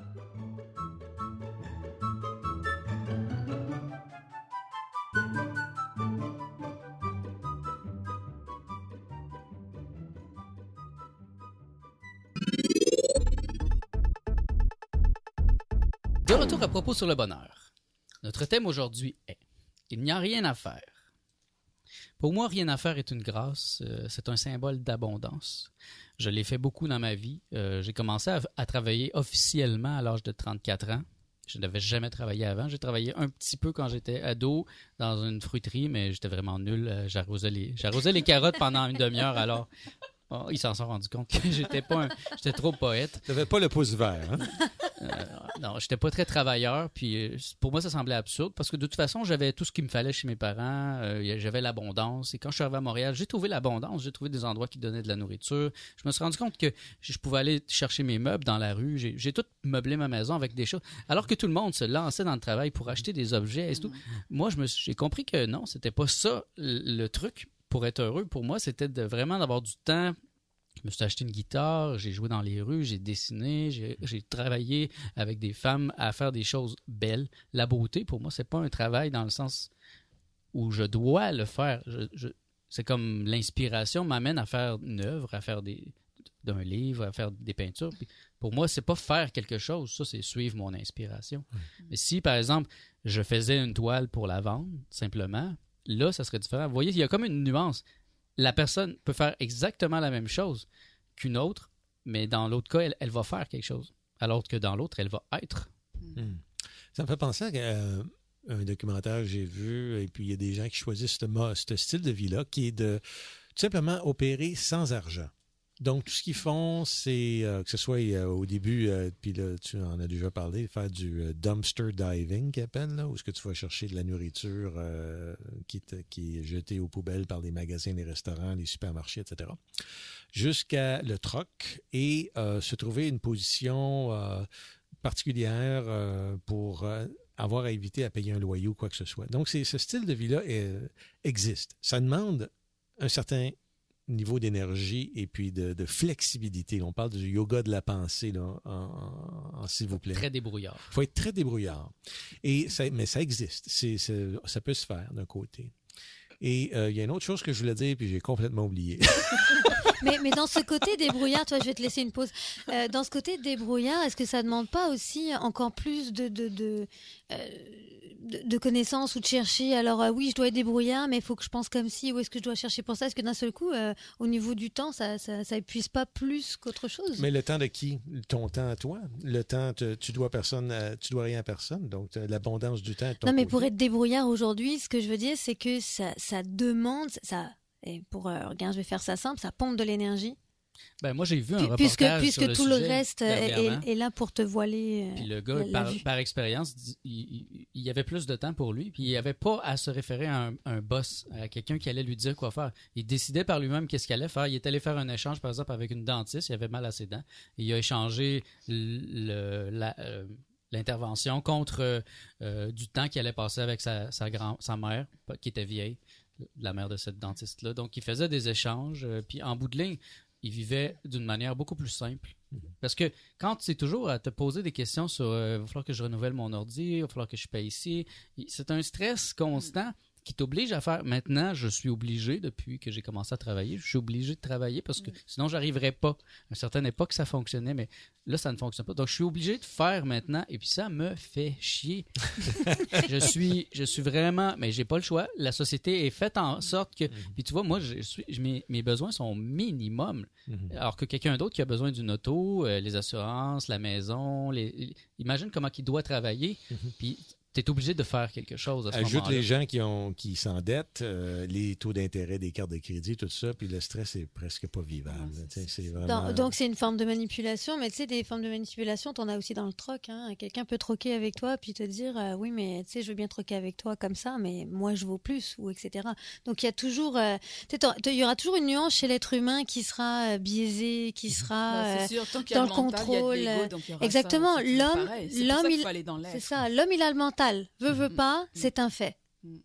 A: De retour à Propos sur le bonheur. Notre thème aujourd'hui est « Il n'y a rien à faire ». Pour moi, rien à faire est une grâce, c'est un symbole d'abondance. Je l'ai fait beaucoup dans ma vie. J'ai commencé à travailler officiellement à l'âge de 34 ans. Je n'avais jamais travaillé avant. J'ai travaillé un petit peu quand j'étais ado dans une fruiterie, mais j'étais vraiment nul. J'arrosais les carottes pendant une demi-heure, alors ils s'en sont rendus compte que j'étais trop poète.
C: Tu n'avais pas le pouce vert, hein?
A: Non, j'étais pas très travailleur, puis pour moi, ça semblait absurde, parce que de toute façon, j'avais tout ce qu'il me fallait chez mes parents, j'avais l'abondance, et quand je suis arrivé à Montréal, j'ai trouvé l'abondance, j'ai trouvé des endroits qui donnaient de la nourriture. Je me suis rendu compte que je pouvais aller chercher mes meubles dans la rue, j'ai tout meublé ma maison avec des choses, alors que tout le monde se lançait dans le travail pour acheter des objets et tout. Moi, j'ai compris que non, c'était pas ça le truc pour être heureux. Pour moi, c'était vraiment d'avoir du temps. Je me suis acheté une guitare, j'ai joué dans les rues, j'ai dessiné, j'ai travaillé avec des femmes à faire des choses belles. La beauté, pour moi, c'est pas un travail dans le sens où je dois le faire. C'est comme l'inspiration m'amène à faire une œuvre, à faire d'un livre, à faire des peintures. Puis pour moi, c'est pas faire quelque chose, ça, c'est suivre mon inspiration. Mais si, par exemple, je faisais une toile pour la vendre, simplement, là, ça serait différent. Vous voyez, il y a comme une nuance. La personne peut faire exactement la même chose qu'une autre, mais dans l'autre cas, elle va faire quelque chose. Alors que dans l'autre, elle va être.
C: Ça me fait penser à un documentaire que j'ai vu, et puis il y a des gens qui choisissent ce style de vie-là, qui est de tout simplement opérer sans argent. Donc, tout ce qu'ils font, c'est que ce soit au début, puis là, tu en as déjà parlé, faire du dumpster diving, qu'ils appellent, là, où est-ce que tu vas chercher de la nourriture qui est jetée aux poubelles par les magasins, les restaurants, les supermarchés, etc., jusqu'à le troc et se trouver une position particulière pour avoir à éviter à payer un loyer ou quoi que ce soit. Donc, ce style de vie-là existe. Ça demande un certain niveau d'énergie et puis de flexibilité. On parle du yoga de la pensée, là, s'il vous plaît.
A: Très débrouillard.
C: Il faut être très débrouillard. Mais ça existe. Ça peut se faire d'un côté. Et il y a une autre chose que je voulais dire, puis j'ai complètement oublié.
B: Mais dans ce côté débrouillard, toi, je vais te laisser une pause. Dans ce côté débrouillard, est-ce que ça ne demande pas aussi encore plus de connaissances ou de chercher? Alors oui, je dois être débrouillard, mais il faut que je pense comme ci. Où est-ce que je dois chercher pour ça? Est-ce que d'un seul coup, au niveau du temps, ça épuise pas plus qu'autre chose?
C: Mais le temps de qui? Ton temps à toi? Le temps, tu dois rien à personne. Donc, l'abondance du temps est de ton
B: Non, mais
C: côté.
B: pour être débrouillard aujourd'hui, ce que je veux dire, c'est que ça demande... Et regarde, je vais faire ça simple, ça pompe de l'énergie.
A: Ben, moi, j'ai vu un reportage
B: puisque
A: sur le
B: tout
A: sujet,
B: le reste est là pour te voiler.
A: Puis le gars, par expérience, il y avait plus de temps pour lui, puis il n'y avait pas à se référer à un boss, à quelqu'un qui allait lui dire quoi faire. Il décidait par lui-même qu'est-ce qu'il allait faire. Il est allé faire un échange, par exemple, avec une dentiste, il avait mal à ses dents, et il a échangé l'intervention contre du temps qu'il allait passer avec sa mère, qui était vieille, la mère de cette dentiste-là. Donc, il faisait des échanges, puis en bout de ligne, il vivait d'une manière beaucoup plus simple. Parce que quand c'est toujours à te poser des questions sur il va falloir que je renouvelle mon ordi, il va falloir que je paye ici, c'est un stress constant qui t'oblige à faire. Maintenant, je suis obligé, depuis que j'ai commencé à travailler, je suis obligé de travailler parce que sinon, j'arriverais pas. À une certaine époque, ça fonctionnait, mais là, ça ne fonctionne pas. Donc, je suis obligé de faire maintenant et puis ça me fait chier. Je suis vraiment... Mais j'ai pas le choix. La société est faite en sorte que... Puis tu vois, moi, mes besoins sont minimums. Alors que quelqu'un d'autre qui a besoin d'une auto, les assurances, la maison, imagine comment il doit travailler. Puis... tu es obligé de faire quelque chose à ce moment-là.
C: Ajoute les gens qui s'endettent, les taux d'intérêt des cartes de crédit, tout ça, puis le stress est presque pas vivable. C'est vraiment...
B: Donc, c'est une forme de manipulation, mais tu sais, des formes de manipulation, t'en as aussi dans le troc. Hein. Quelqu'un peut troquer avec toi, puis te dire oui, mais tu sais, je veux bien troquer avec toi comme ça, mais moi, je vaux plus, ou etc. Donc, il y a toujours... il y aura toujours une nuance chez l'être humain qui sera biaisé, qui sera dans le contrôle. Exactement. L'homme, c'est ça. L'homme, il a le mental. Veut pas, c'est un fait.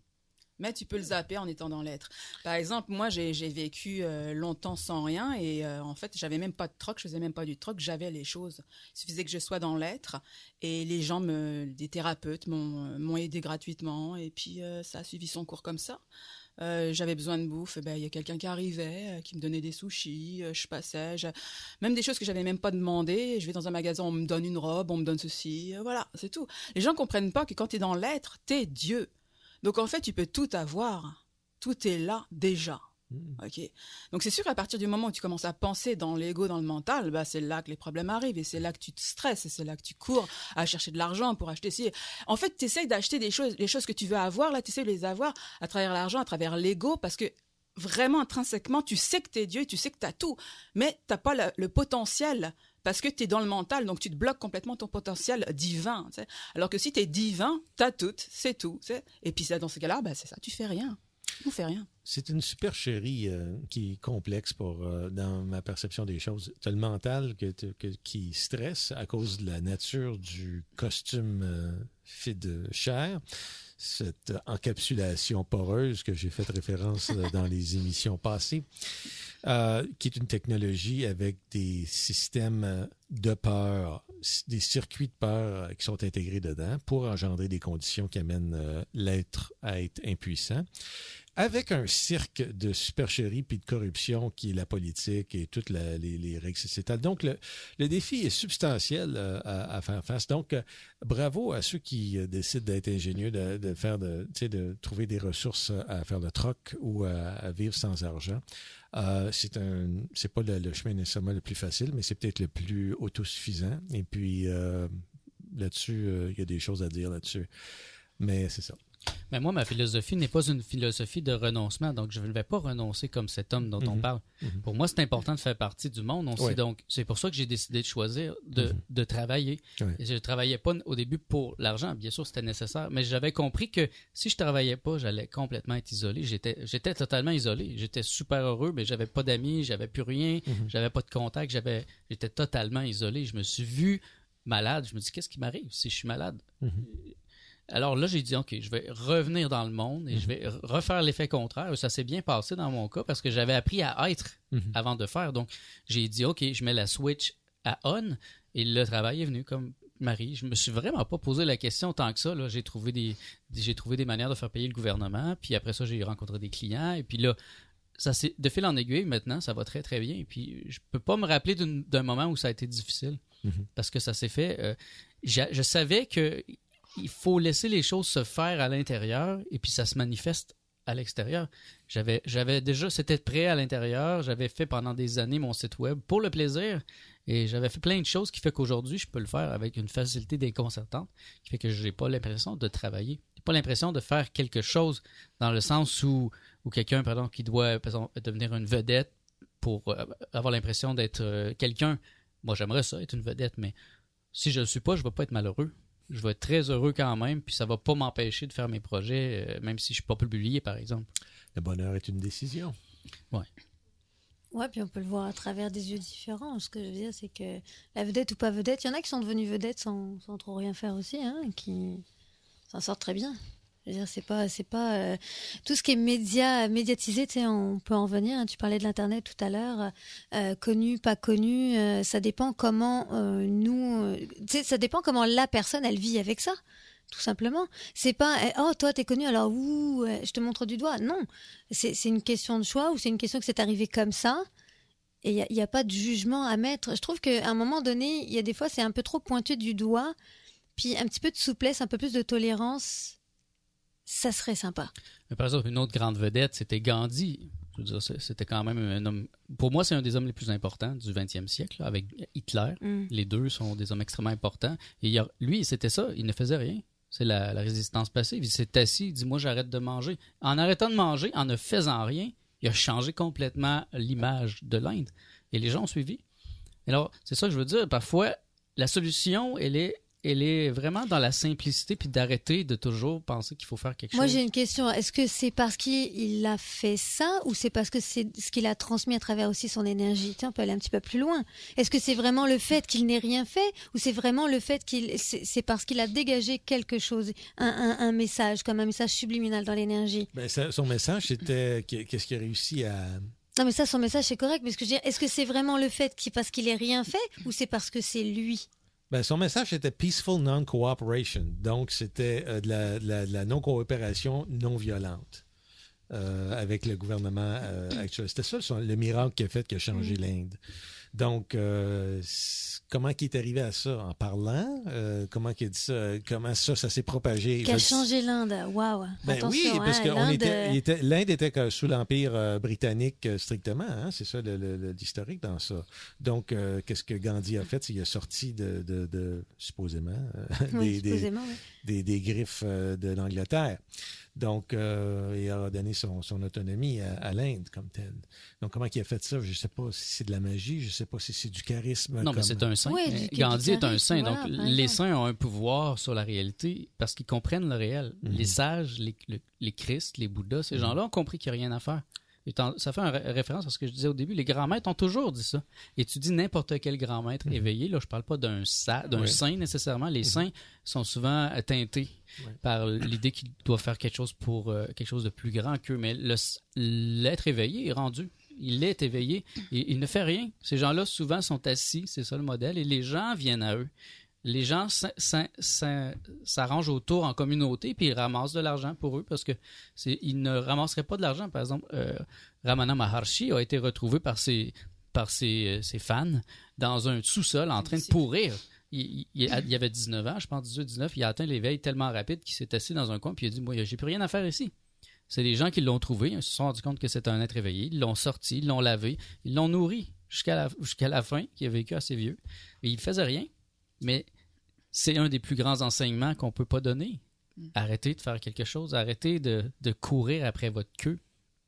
D: Mais tu peux le zapper en étant dans l'être. Par exemple, moi, j'ai vécu longtemps sans rien et en fait, j'avais même pas de troc, je faisais même pas du troc, j'avais les choses. Il suffisait que je sois dans l'être et les gens, des thérapeutes m'ont aidé gratuitement et puis ça a suivi son cours comme ça. J'avais besoin de bouffe, il y a quelqu'un qui arrivait, qui me donnait des sushis, je passais, même des choses que j'avais même pas demandé, je vais dans un magasin, on me donne une robe, on me donne ceci, voilà, c'est tout. Les gens comprennent pas que quand t'es dans l'être, t'es Dieu. Donc en fait, tu peux tout avoir, tout est là déjà. Ok. Donc c'est sûr qu'à partir du moment où tu commences à penser dans l'ego, dans le mental, c'est là que les problèmes arrivent et c'est là que tu te stresses et c'est là que tu cours à chercher de l'argent pour acheter ci. En fait, tu essayes d'acheter les choses que tu veux avoir, là, tu essayes de les avoir à travers l'argent, à travers l'ego, parce que vraiment intrinsèquement, tu sais que t'es Dieu, tu sais que t'as tout, mais t'as pas le potentiel parce que t'es dans le mental, donc tu te bloques complètement ton potentiel divin. T'sais. Alors que si t'es divin, t'as tout, c'est tout. T'sais. Et puis dans ce cas-là, c'est ça, tu fais rien. On fait rien.
C: C'est une supercherie qui est complexe dans ma perception des choses. Tu as le mental qui stresse à cause de la nature du costume fait de chair, cette encapsulation poreuse que j'ai fait référence dans les émissions passées, qui est une technologie avec des systèmes de peur, des circuits de peur qui sont intégrés dedans pour engendrer des conditions qui amènent l'être à être impuissant. avec un cirque de supercherie puis de corruption qui est la politique et toutes les règles sociétales. Donc, le défi est substantiel à faire face. Donc, bravo à ceux qui décident d'être ingénieux, de trouver des ressources à faire le troc ou à vivre sans argent. C'est pas le chemin nécessairement le plus facile, mais c'est peut-être le plus autosuffisant. Et puis, là-dessus, il y a des choses à dire là-dessus. Mais c'est ça.
A: Mais moi, ma philosophie n'est pas une philosophie de renoncement. Donc, je ne vais pas renoncer comme cet homme dont on parle. Pour moi, c'est important de faire partie du monde aussi.
C: Oui.
A: Donc, c'est pour ça que j'ai décidé de choisir de travailler.
C: Oui.
A: Et je ne travaillais pas au début pour l'argent. Bien sûr, c'était nécessaire. Mais j'avais compris que si je ne travaillais pas, j'allais complètement être isolé. J'étais totalement isolé. J'étais super heureux, mais j'avais pas d'amis, j'avais plus rien, j'avais pas de contact. J'étais totalement isolé. Je me suis vu malade. Je me dis, qu'est-ce qui m'arrive si je suis malade? Alors là, j'ai dit, OK, je vais revenir dans le monde et je vais refaire l'effet contraire. Ça s'est bien passé dans mon cas parce que j'avais appris à être avant de faire. Donc, j'ai dit, OK, je mets la switch à on et le travail est venu comme Marie. Je me suis vraiment pas posé la question tant que ça. Là, j'ai trouvé des manières de faire payer le gouvernement. Puis après ça, j'ai rencontré des clients. Et puis là, ça c'est de fil en aiguille maintenant, ça va très, très bien. Et puis, je peux pas me rappeler d'un moment où ça a été difficile parce que ça s'est fait. Je savais que il faut laisser les choses se faire à l'intérieur et puis ça se manifeste à l'extérieur. J'avais déjà, c'était prêt à l'intérieur. J'avais fait pendant des années mon site web pour le plaisir et j'avais fait plein de choses qui fait qu'aujourd'hui, je peux le faire avec une facilité déconcertante qui fait que j'ai pas l'impression de travailler. J'ai pas l'impression de faire quelque chose dans le sens où quelqu'un, pardon, qui doit, par exemple, devenir une vedette pour avoir l'impression d'être quelqu'un. Moi, j'aimerais ça, être une vedette, mais si je le suis pas, je vais pas être malheureux. Je vais être très heureux quand même, puis ça va pas m'empêcher de faire mes projets, même si je suis pas publié, par exemple.
C: Le bonheur est une décision.
A: Ouais.
B: Ouais, puis on peut le voir à travers des yeux différents. Ce que je veux dire, c'est que la vedette ou pas vedette, il y en a qui sont devenus vedettes sans trop rien faire aussi, hein, qui s'en sortent très bien. Je veux dire, c'est pas tout ce qui est médiatisé, tu sais, on peut en venir. Hein, tu parlais de l'internet tout à l'heure, connu, pas connu, ça dépend comment tu sais, ça dépend comment la personne elle vit avec ça, tout simplement. C'est pas oh toi t'es connu alors je te montre du doigt. Non, c'est une question de choix ou c'est une question que c'est arrivé comme ça. Et il y a pas de jugement à mettre. Je trouve qu'à un moment donné, il y a des fois c'est un peu trop pointu du doigt, puis un petit peu de souplesse, un peu plus de tolérance. Ça serait sympa.
A: Mais par exemple, une autre grande vedette, c'était Gandhi. Je veux dire, c'était quand même un homme... Pour moi, c'est un des hommes les plus importants du 20e siècle, là, avec Hitler. Les deux sont des hommes extrêmement importants. Et lui, c'était ça, il ne faisait rien. C'est la résistance passive. Il s'est assis, il dit « Moi, j'arrête de manger ». En arrêtant de manger, en ne faisant rien, il a changé complètement l'image de l'Inde. Et les gens ont suivi. Alors, c'est ça que je veux dire. Parfois, la solution, elle est vraiment dans la simplicité puis d'arrêter de toujours penser qu'il faut faire quelque chose.
B: Moi, j'ai une question. Est-ce que c'est parce qu'il a fait ça ou c'est parce que c'est ce qu'il a transmis à travers aussi son énergie? Tu sais, on peut aller un petit peu plus loin. Est-ce que c'est vraiment le fait qu'il n'ait rien fait ou c'est vraiment le fait c'est parce qu'il a dégagé quelque chose, un message, comme un message subliminal dans l'énergie?
C: Ben, son message, c'était qu'est-ce qu'il a réussi à...
B: Non, mais ça, son message, c'est correct. Mais ce que je veux dire, est-ce que c'est vraiment le fait parce qu'il ait rien fait ou c'est parce que c'est lui?
C: Ben, son message était Peaceful Non-Cooperation. Donc, c'était de la non-coopération non-violente avec le gouvernement actuel. C'était ça le miracle qui a changé l'Inde. Donc, comment il est arrivé à ça? En parlant? Comment il a dit ça? Comment ça s'est propagé?
B: Qui a changé l'Inde. Waouh!
C: Ben
B: attention,
C: oui, parce
B: hein,
C: que l'Inde était sous l'Empire britannique strictement. Hein? C'est ça l'historique dans ça. Donc, qu'est-ce que Gandhi a fait? C'est qu'il a sorti supposément, des griffes de l'Angleterre. Donc, il a donné son autonomie à l'Inde comme telle. Donc, comment il a fait ça? Je ne sais pas si c'est de la magie, je ne sais pas si c'est du charisme.
A: Non, mais c'est un saint.
B: Oui,
A: Gandhi est un saint.
B: Voilà,
A: donc, les saints ont un pouvoir sur la réalité parce qu'ils comprennent le réel. Les sages, les Christ, les Bouddhas, ces gens-là ont compris qu'il n'y a rien à faire. Et ça fait référence à ce que je disais au début. Les grands maîtres ont toujours dit ça. Et tu dis n'importe quel grand maître éveillé. Là, je ne parle pas d'un saint nécessairement. Les saints sont souvent teintés par l'idée qu'ils doivent faire quelque chose pour quelque chose de plus grand qu'eux. Mais l'être éveillé est rendu. Il est éveillé et il ne fait rien. Ces gens-là, souvent, sont assis. C'est ça le modèle. Et les gens viennent à eux. les gens s'arrangent autour en communauté puis ils ramassent de l'argent pour eux parce que ils ne ramasseraient pas de l'argent. Par exemple, Ramana Maharshi a été retrouvé par ses fans dans un sous-sol en train de pourrir. Il avait 19 ans, je pense 18-19. Il a atteint l'éveil tellement rapide qu'il s'est assis dans un coin puis il a dit « Moi, j'ai plus rien à faire ici. » C'est les gens qui l'ont trouvé. Ils se sont rendus compte que c'était un être éveillé. Ils l'ont sorti, ils l'ont lavé, ils l'ont nourri jusqu'à la fin, qui a vécu assez vieux. Et il ne faisait rien. Mais c'est un des plus grands enseignements qu'on ne peut pas donner. Arrêtez de faire quelque chose. Arrêtez de courir après votre queue.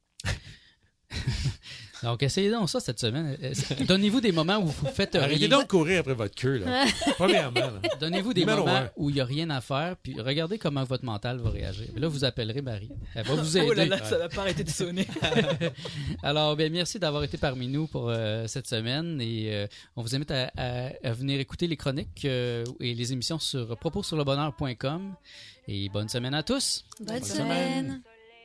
A: Donc, essayez donc ça cette semaine. Donnez-vous des moments où vous faites
C: Arrêtez
A: rien.
C: donc de courir après votre queue, là. Premièrement. Là.
A: Donnez-vous des
C: Numéro
A: moments
C: un.
A: où il n'y a rien à faire, puis regardez comment votre mental va réagir. Et là, vous appellerez Marie. Elle va vous aider.
D: Oh là là, ça va pas arrêter de sonner.
A: Alors, bien, merci d'avoir été parmi nous pour cette semaine et on vous invite à venir écouter les chroniques et les émissions sur proposurlebonheur.com et bonne semaine à tous.
B: Bonne
C: semaine.
B: semaine.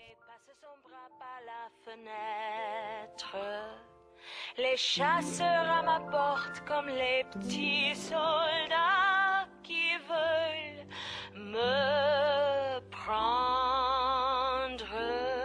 G: Les chasseurs à ma porte comme les petits soldats qui veulent me prendre.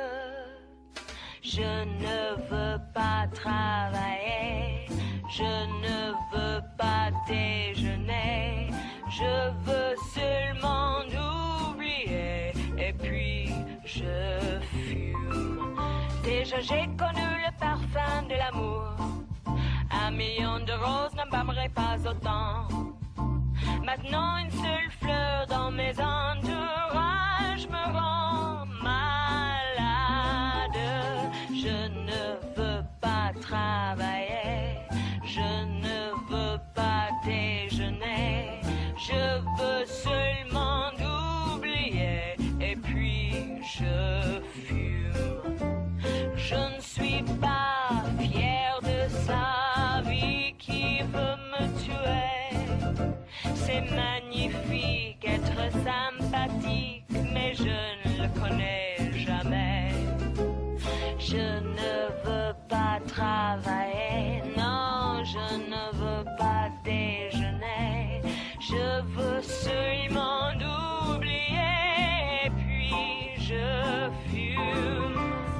G: Je ne veux pas travailler, je ne veux pas déjeuner, je veux seulement oublier et puis je fume. Déjà j'ai connu le parfum de l'amour. 1 million de roses n'embâmerait pas autant. Maintenant une seule fleur dans mes entourages me rend malade. Je ne veux pas travailler, je ne veux pas déjeuner, je veux seulement oublier et puis je fume. Je ne suis pas fière de sa vie qui veut me tuer. C'est magnifique être sympathique, mais je ne le connais jamais. Je ne veux pas travailler, non, je ne veux pas déjeuner. Je veux seulement oublier, et puis je fume.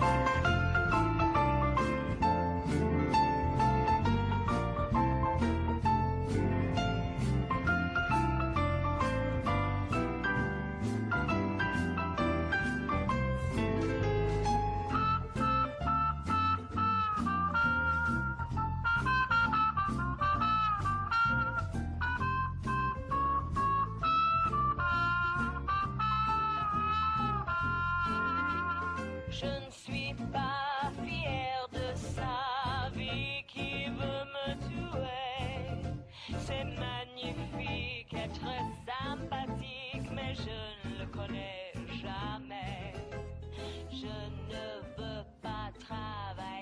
G: Je ne suis pas fière de sa vie qui veut me tuer. C'est magnifique être sympathique, mais je ne le connais jamais. Je ne veux pas travailler.